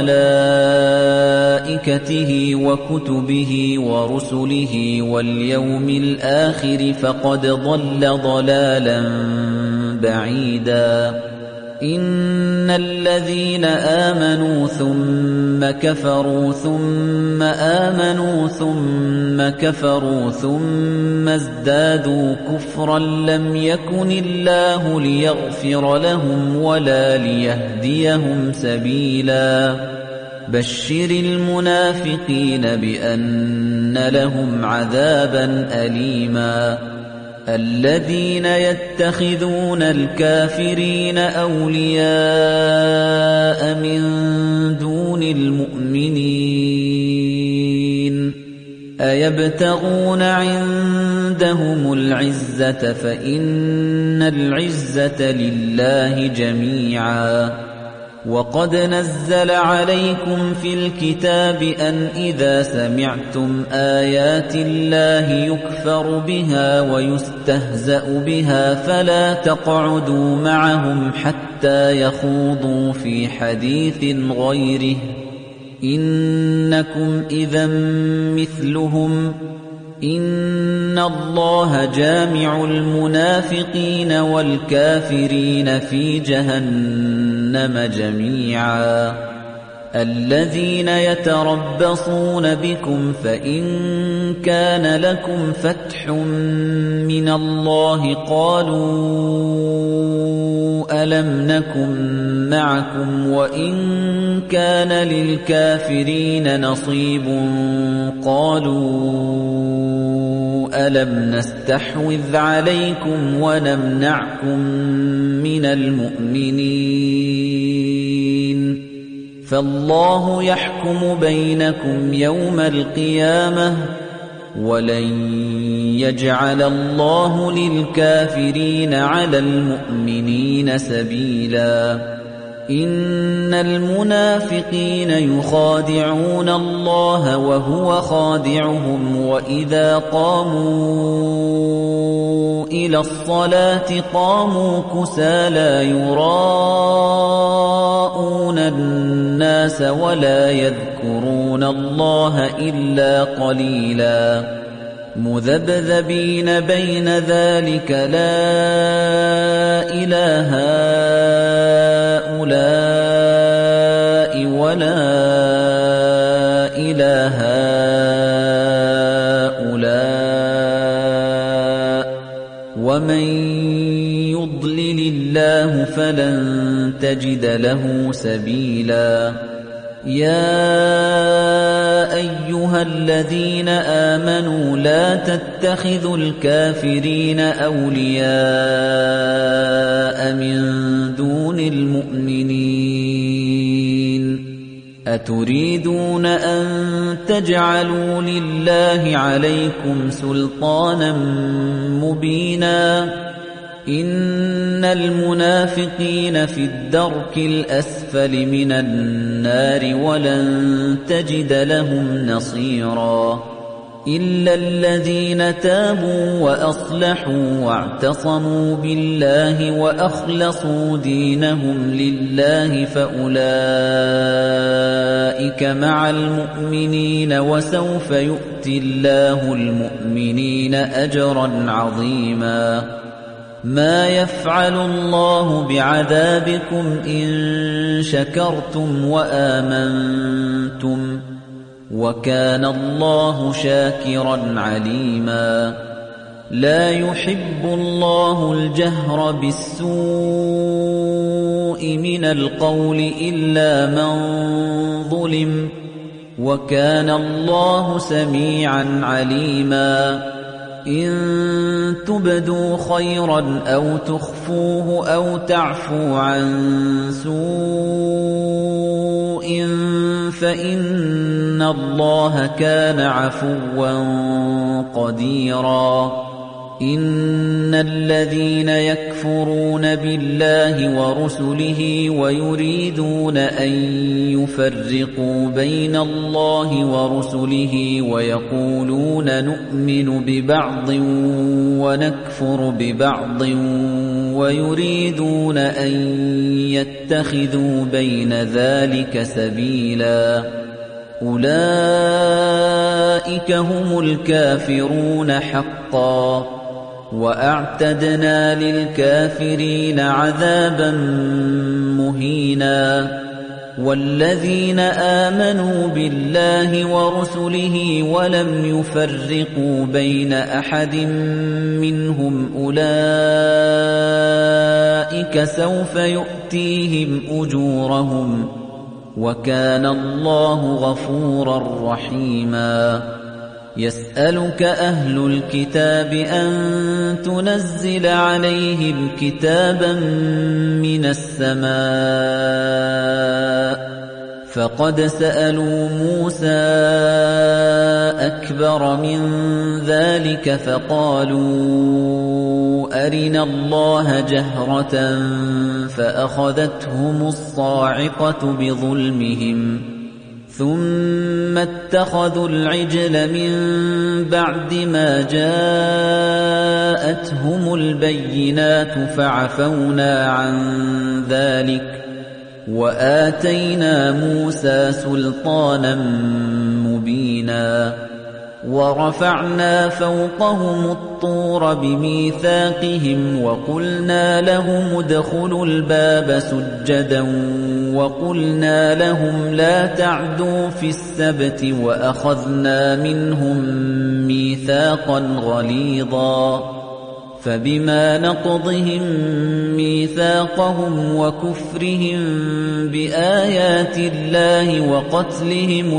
وَمَلَائِكَتِهِ وَكُتُبِهِ وَرُسُلِهِ وَالْيَوْمِ الْآخِرِ فَقَدْ ضَلَّ ضَلَالًا بَعِيدًا إِنَّ الَّذِينَ آمَنُوا ثُمَّ كَفَرُوا ثُمَّ آمَنُوا ثُمَّ كَفَرُوا ثُمَّ ازْدَادُوا كُفْرًا لَّمْ يَكُنِ اللَّهُ لِيَغْفِرَ لَهُمْ وَلَا لِيَهْدِيَهُمْ سَبِيلًا بَشِّرِ الْمُنَافِقِينَ بِأَنَّ لَهُمْ عَذَابًا أَلِيمًا الَّذِينَ يَتَّخِذُونَ الْكَافِرِينَ أَوْلِيَاءَ مِن دُونِ الْمُؤْمِنِينَ أَيَبْتَغُونَ عِندَهُمُ الْعِزَّةَ فَإِنَّ الْعِزَّةَ لِلَّهِ جَمِيعًا وَقَدْ نَزَّلَ عَلَيْكُمْ فِي الْكِتَابِ أَنْ إِذَا سَمِعْتُمْ آيَاتِ اللَّهِ يُكْفَرُ بِهَا وَيُسْتَهْزَأُ بِهَا فَلَا تَقْعُدُوا مَعَهُمْ حَتَّى يَخُوضُوا فِي حَدِيثٍ غَيْرِهِ إِنَّكُمْ إِذًا مِثْلُهُمْ إِنَّ اللَّهَ جَامِعُ الْمُنَافِقِينَ وَالْكَافِرِينَ فِي جَهَنَّمَ جَمِيعًا الَّذِينَ يَتَرَبَّصُونَ بِكُمْ فَإِن كَانَ لَكُمْ فَتْحٌ مِّنَ اللَّهِ قَالُوا أَلَمْ نَكُن مَّعَكُمْ وَإِن كَانَ لِلْكَافِرِينَ نَصِيبٌ قَالُوا أَلَمْ نَسْتَحْوِذْ عَلَيْكُمْ وَنَمْنَعْكُم مِّنَ الْمُؤْمِنِينَ فَاللَّهُ يَحْكُمُ بَيْنَكُمْ يَوْمَ الْقِيَامَةِ وَلَن يَجْعَلَ اللَّهُ لِلْكَافِرِينَ عَلَى الْمُؤْمِنِينَ سَبِيلًا إِنَّ الْمُنَافِقِينَ يُخَادِعُونَ اللَّهَ وَهُوَ خَادِعُهُمْ وَإِذَا قَامُوا إِلَى الصَّلَاةِ قَامُوا كُسَالَى يُرَاءُونَ النَّاسَ وَلَا يَذْكُرُونَ اللَّهَ إِلَّا قَلِيلًا مُذَبْذَبِينَ بَيْنَ ذَلِكَ لَا إِلَٰهَ هَٰؤُلَاءِ وَلَا إِلَٰهَ هَٰؤُلَاءِ وَمَن يُضْلِلِ الله فلن تجد له سبيلا يا أيها الذين آمنوا لا تتخذوا الكافرين أولياء من دون المؤمنين أتريدون أن تجعلوا لله عليكم سلطانا مبينا إن المنافقين في الدرك الأسفل من النار ولن تجد لهم نصيرا إلا الذين تابوا وأصلحوا واعتصموا بالله وأخلصوا دينهم لله فأولئك مع المؤمنين وسوف يؤتي الله المؤمنين أجرا عظيما ما يفعل الله بعذابكم إن شكرتم وآمنتم وكان الله شاكرا عليما لا يحب الله الجهر بالسوء من القول إلا من ظلم وكان الله سميعا عليما إن تبدوا خيرا أو تخفوه أو تعفو عن سوء فإن الله كان عفوا قديرا إن الذين يكفرون بالله ورسله ويريدون أن يفرقوا بين الله ورسله ويقولون نؤمن ببعض ونكفر ببعض ويريدون أن يتخذوا بين ذلك سبيلا أولئك هم الكافرون حقا وأعتدنا للكافرين عذابا مهينا والذين آمنوا بالله ورسله ولم يفرقوا بين أحد منهم أولئك سوف يؤتيهم أجورهم وكان الله غفورا رحيما يسألك أهل الكتاب أن تنزل عليهم كتابا من السماء فقد سألوا موسى أكبر من ذلك فقالوا أرنا الله جهرة فأخذتهم الصاعقة بظلمهم ثم اتخذوا العجل من بعد ما جاءتهم البينات فعفونا عن ذلك وآتينا موسى سلطانا مبينا ورفعنا فوقهم الطور بميثاقهم وقلنا لهم ادخلوا الباب سجدا وقلنا لهم لا تعدوا في السبت وأخذنا منهم ميثاقا غليظا فبما نقضهم ميثاقهم وكفرهم بآيات الله وقتلهم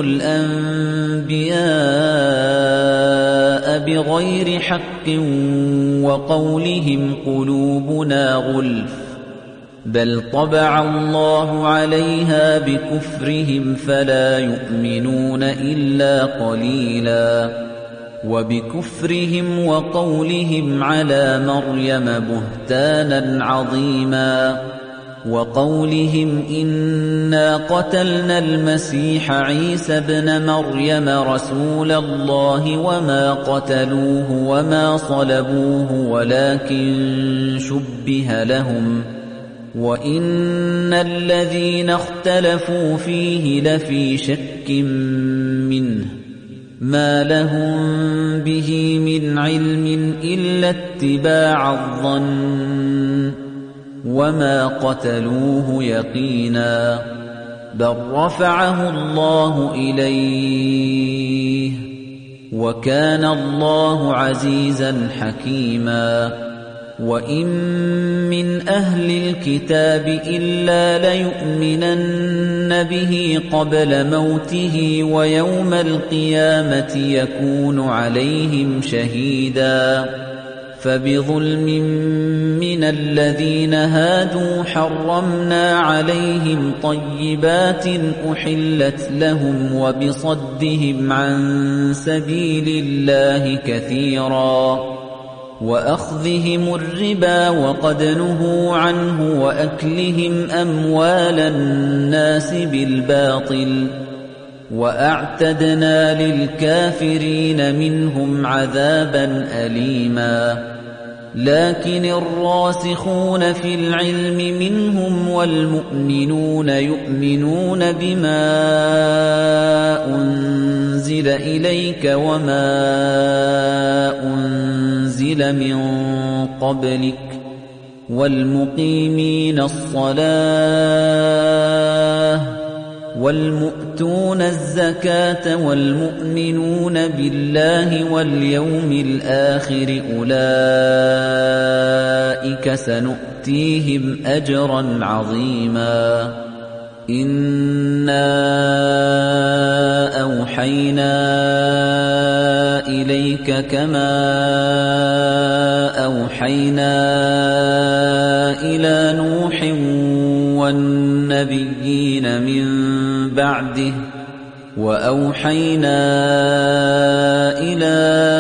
الأنبياء بغير حق وقولهم قلوبنا غلف بل طبع الله عليها بكفرهم فلا يؤمنون إلا قليلا وبكفرهم وقولهم على مريم بهتانا عظيما وقولهم إنا قتلنا المسيح عيسى ابن مريم رسول الله وما قتلوه وما صلبوه ولكن شبه لهم وإن الذين اختلفوا فيه لفي شك منه ما لهم به من علم إلا اتباع الظن وما قتلوه يقينا بل رفعه الله إليه وكان الله عزيزا حكيما وَإِن مِّنْ أَهْلِ الْكِتَابِ إِلَّا لَيُؤْمِنَنَّ بِهِ قَبْلَ مَوْتِهِ وَيَوْمَ الْقِيَامَةِ يَكُونُ عَلَيْهِمْ شَهِيدًا فَبِظُلْمٍ مِّنَ الَّذِينَ هَادُوا حَرَّمْنَا عَلَيْهِمْ طَيِّبَاتٍ أُحِلَّتْ لَهُمْ وَبِصَدِّهِمْ عَن سَبِيلِ اللَّهِ كَثِيرًا وَأَخْذِهِمُ الرِّبَا وَقَدْ نُهُوا عَنْهُ وَأَكْلِهِمْ أَمْوَالَ النَّاسِ بِالْبَاطِلِ وَأَعْتَدْنَا لِلْكَافِرِينَ مِنْهُمْ عَذَابًا أَلِيمًا لَكِنِ الرَّاسِخُونَ فِي الْعِلْمِ مِنْهُمْ وَالْمُؤْمِنُونَ يُؤْمِنُونَ بِمَا أُنْزِلَ إِلَيْكَ وَمَا أُنْزِلَ مِنْ قَبْلِكَ وَالْمُقِيمِينَ الصَّلَاةَ وَالْمُؤْتُونَ الزَّكَاةَ وَالْمُؤْمِنُونَ بِاللَّهِ وَالْيَوْمِ الْآخِرِ أُولَئِكَ سَنُؤْتِيهِمْ أَجْرًا عَظِيمًا إِنَّا أَوْحَيْنَا إِلَيْكَ كَمَا أَوْحَيْنَا إِلَى نُوحٍ وَالنَّبِيِّينَ مِن بَعْدِهِ وَأَوْحَيْنَا إِلَى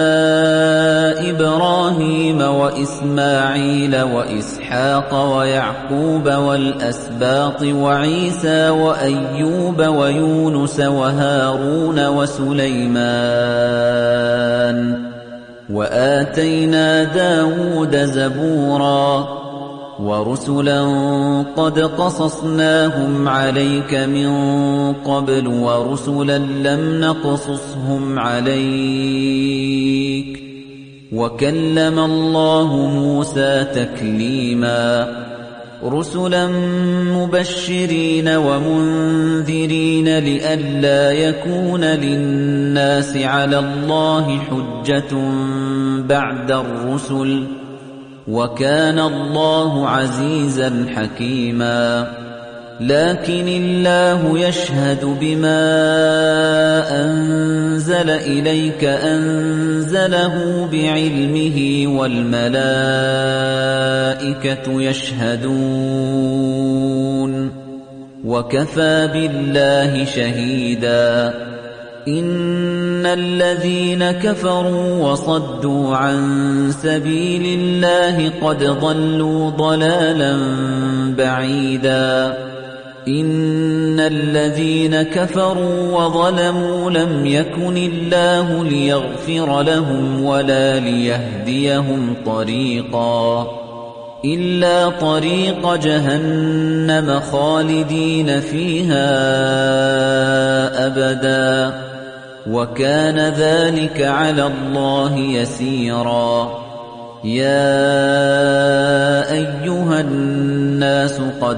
إِبْرَاهِيمَ وَإِسْمَاعِيلَ وَإِسْحَاقَ وَيَعْقُوبَ وَالْأَسْبَاطِ وَعِيسَى وَأَيُّوبَ وَيُونُسَ وَهَارُونَ وَسُلَيْمَانَ وَآتَيْنَا دَاوُودَ زَبُورًا وَرُسُلًا قَدْ قَصَصْنَاهُمْ عَلَيْكَ مِنْ قَبْلُ وَرُسُلًا لَمْ نَقْصُصْهُمْ عَلَيْكَ وَكَلَّمَ اللَّهُ مُوسَى تَكْلِيمًا رُسُلًا مُبَشِّرِينَ وَمُنذِرِينَ لِئَلَّا يَكُونَ لِلنَّاسِ عَلَى اللَّهِ حُجَّةٌ بَعْدَ الرُّسُلِ وَكَانَ اللَّهُ عَزِيزًا حَكِيمًا لَكِنِ اللَّهُ يَشْهَدُ بِمَا أَنزَلَ إِلَيْكَ أَنزَلَهُ بِعِلْمِهِ وَالْمَلَائِكَةُ يَشْهَدُونَ وَكَفَى بِاللَّهِ شَهِيدًا إِنَّ الَّذِينَ كَفَرُوا وَصَدُّوا عَن سَبِيلِ اللَّهِ قَدْ ضَلُّوا ضَلَالًا بَعِيدًا إِنَّ الَّذِينَ كَفَرُوا وَظَلَمُوا لَمْ يَكُنِ اللَّهُ لِيَغْفِرَ لَهُمْ وَلَا لِيَهْدِيَهُمْ طَرِيقًا إِلَّا طَرِيقَ جَهَنَّمَ خَالِدِينَ فِيهَا أَبَدًا وَكَانَ ذَلِكَ عَلَى اللَّهِ يَسِيرًا يَا أَيُّهَا النَّاسُ قَدْ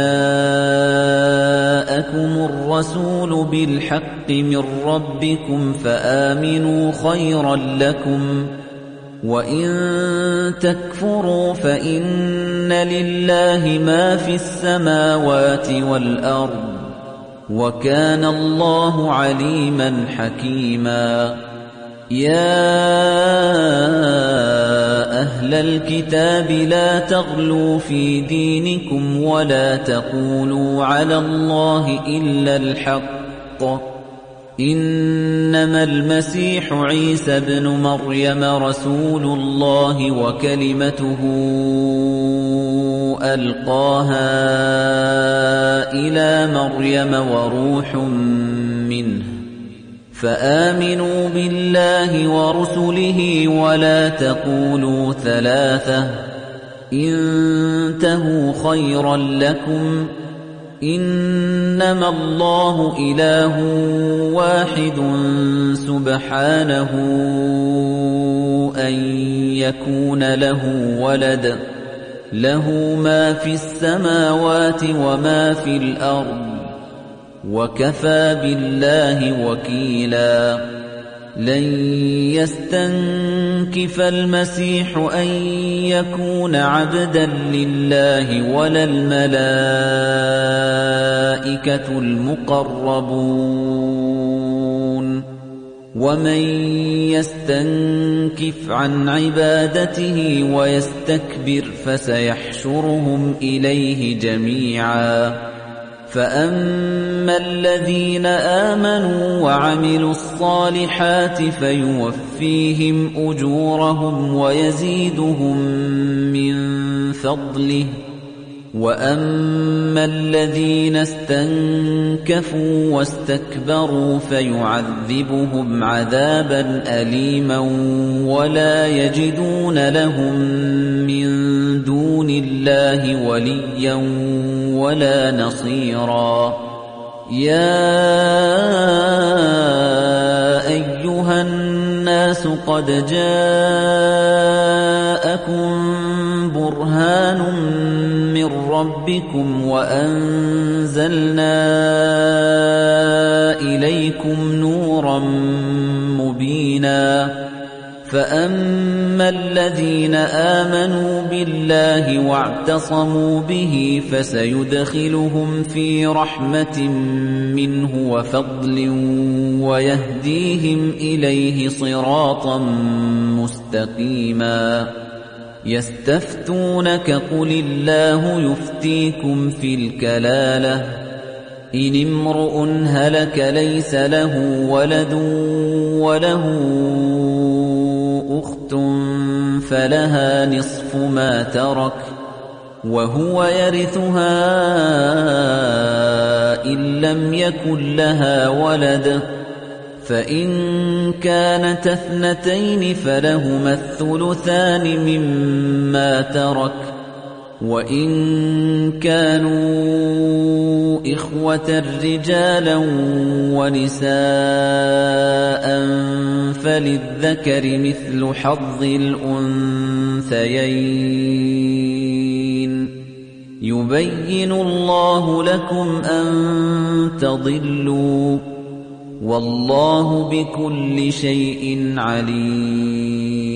جَاءَكُمُ الرَّسُولُ بِالْحَقِّ مِنْ رَبِّكُمْ فَآمِنُوا خَيْرًا لَكُمْ وَإِن تَكْفُرُوا فَإِنَّ لِلَّهِ مَا فِي السَّمَاوَاتِ وَالْأَرْضِ وَكَانَ اللَّهُ عَلِيمًا حَكِيمًا يَا أَهْلَ الْكِتَابِ لَا تَغْلُوا فِي دِينِكُمْ وَلَا تَقُولُوا عَلَى اللَّهِ إِلَّا الْحَقَّ إِنَّمَا الْمَسِيحُ عِيسَى ابْنُ مَرْيَمَ رَسُولُ اللَّهِ وَكَلِمَتُهُ أَلْقَاهَا إِلَى مَرْيَمَ وَرُوحٌ مِّنْهُ فَآمِنُوا بِاللَّهِ وَرُسُلِهِ وَلَا تَقُولُوا ثَلَاثَةٌ انتهوا خَيْرًا لَّكُمْ إِنَّمَا اللَّهُ إِلَٰهٌ وَاحِدٌ سُبْحَانَهُ أَن يَكُونَ لَهُ وَلَدٌ لَّهُ مَا فِي السَّمَاوَاتِ وَمَا فِي الْأَرْضِ وَكَفَى بِاللَّهِ وَكِيلًا لن يستنكف المسيح أن يكون عبدا لله ولا الملائكة المقربون ومن يستنكف عن عبادته ويستكبر فسيحشرهم إليه جميعا فأما الذين آمنوا وعملوا الصالحات فيوفيهم أجورهم ويزيدهم من فضله وأما الذين استنكفوا واستكبروا فيعذبهم عذابا أليما ولا يجدون لهم من دون الله وليا ولا نصيرا يا أيها الناس قد جاءكم برهان من ربكم وأنزلنا إليكم نورا مبينا فأما الذين آمنوا بالله واعتصموا به فسيدخلهم في رحمة منه وفضل ويهديهم إليه صراطا مستقيما يستفتونك قل الله يفتيكم في الكلالة إن امرؤ هلك ليس له ولد وله أخت فلها نصف ما ترك وهو يرثها إن لم يكن لها ولد فإن كانت اثنتين فلهما الثلثان مما ترك وإن كانوا إخوة رجالا ونساء فللذكر مثل حظ الأنثيين يبين الله لكم أن تضلوا والله بكل شيء عليم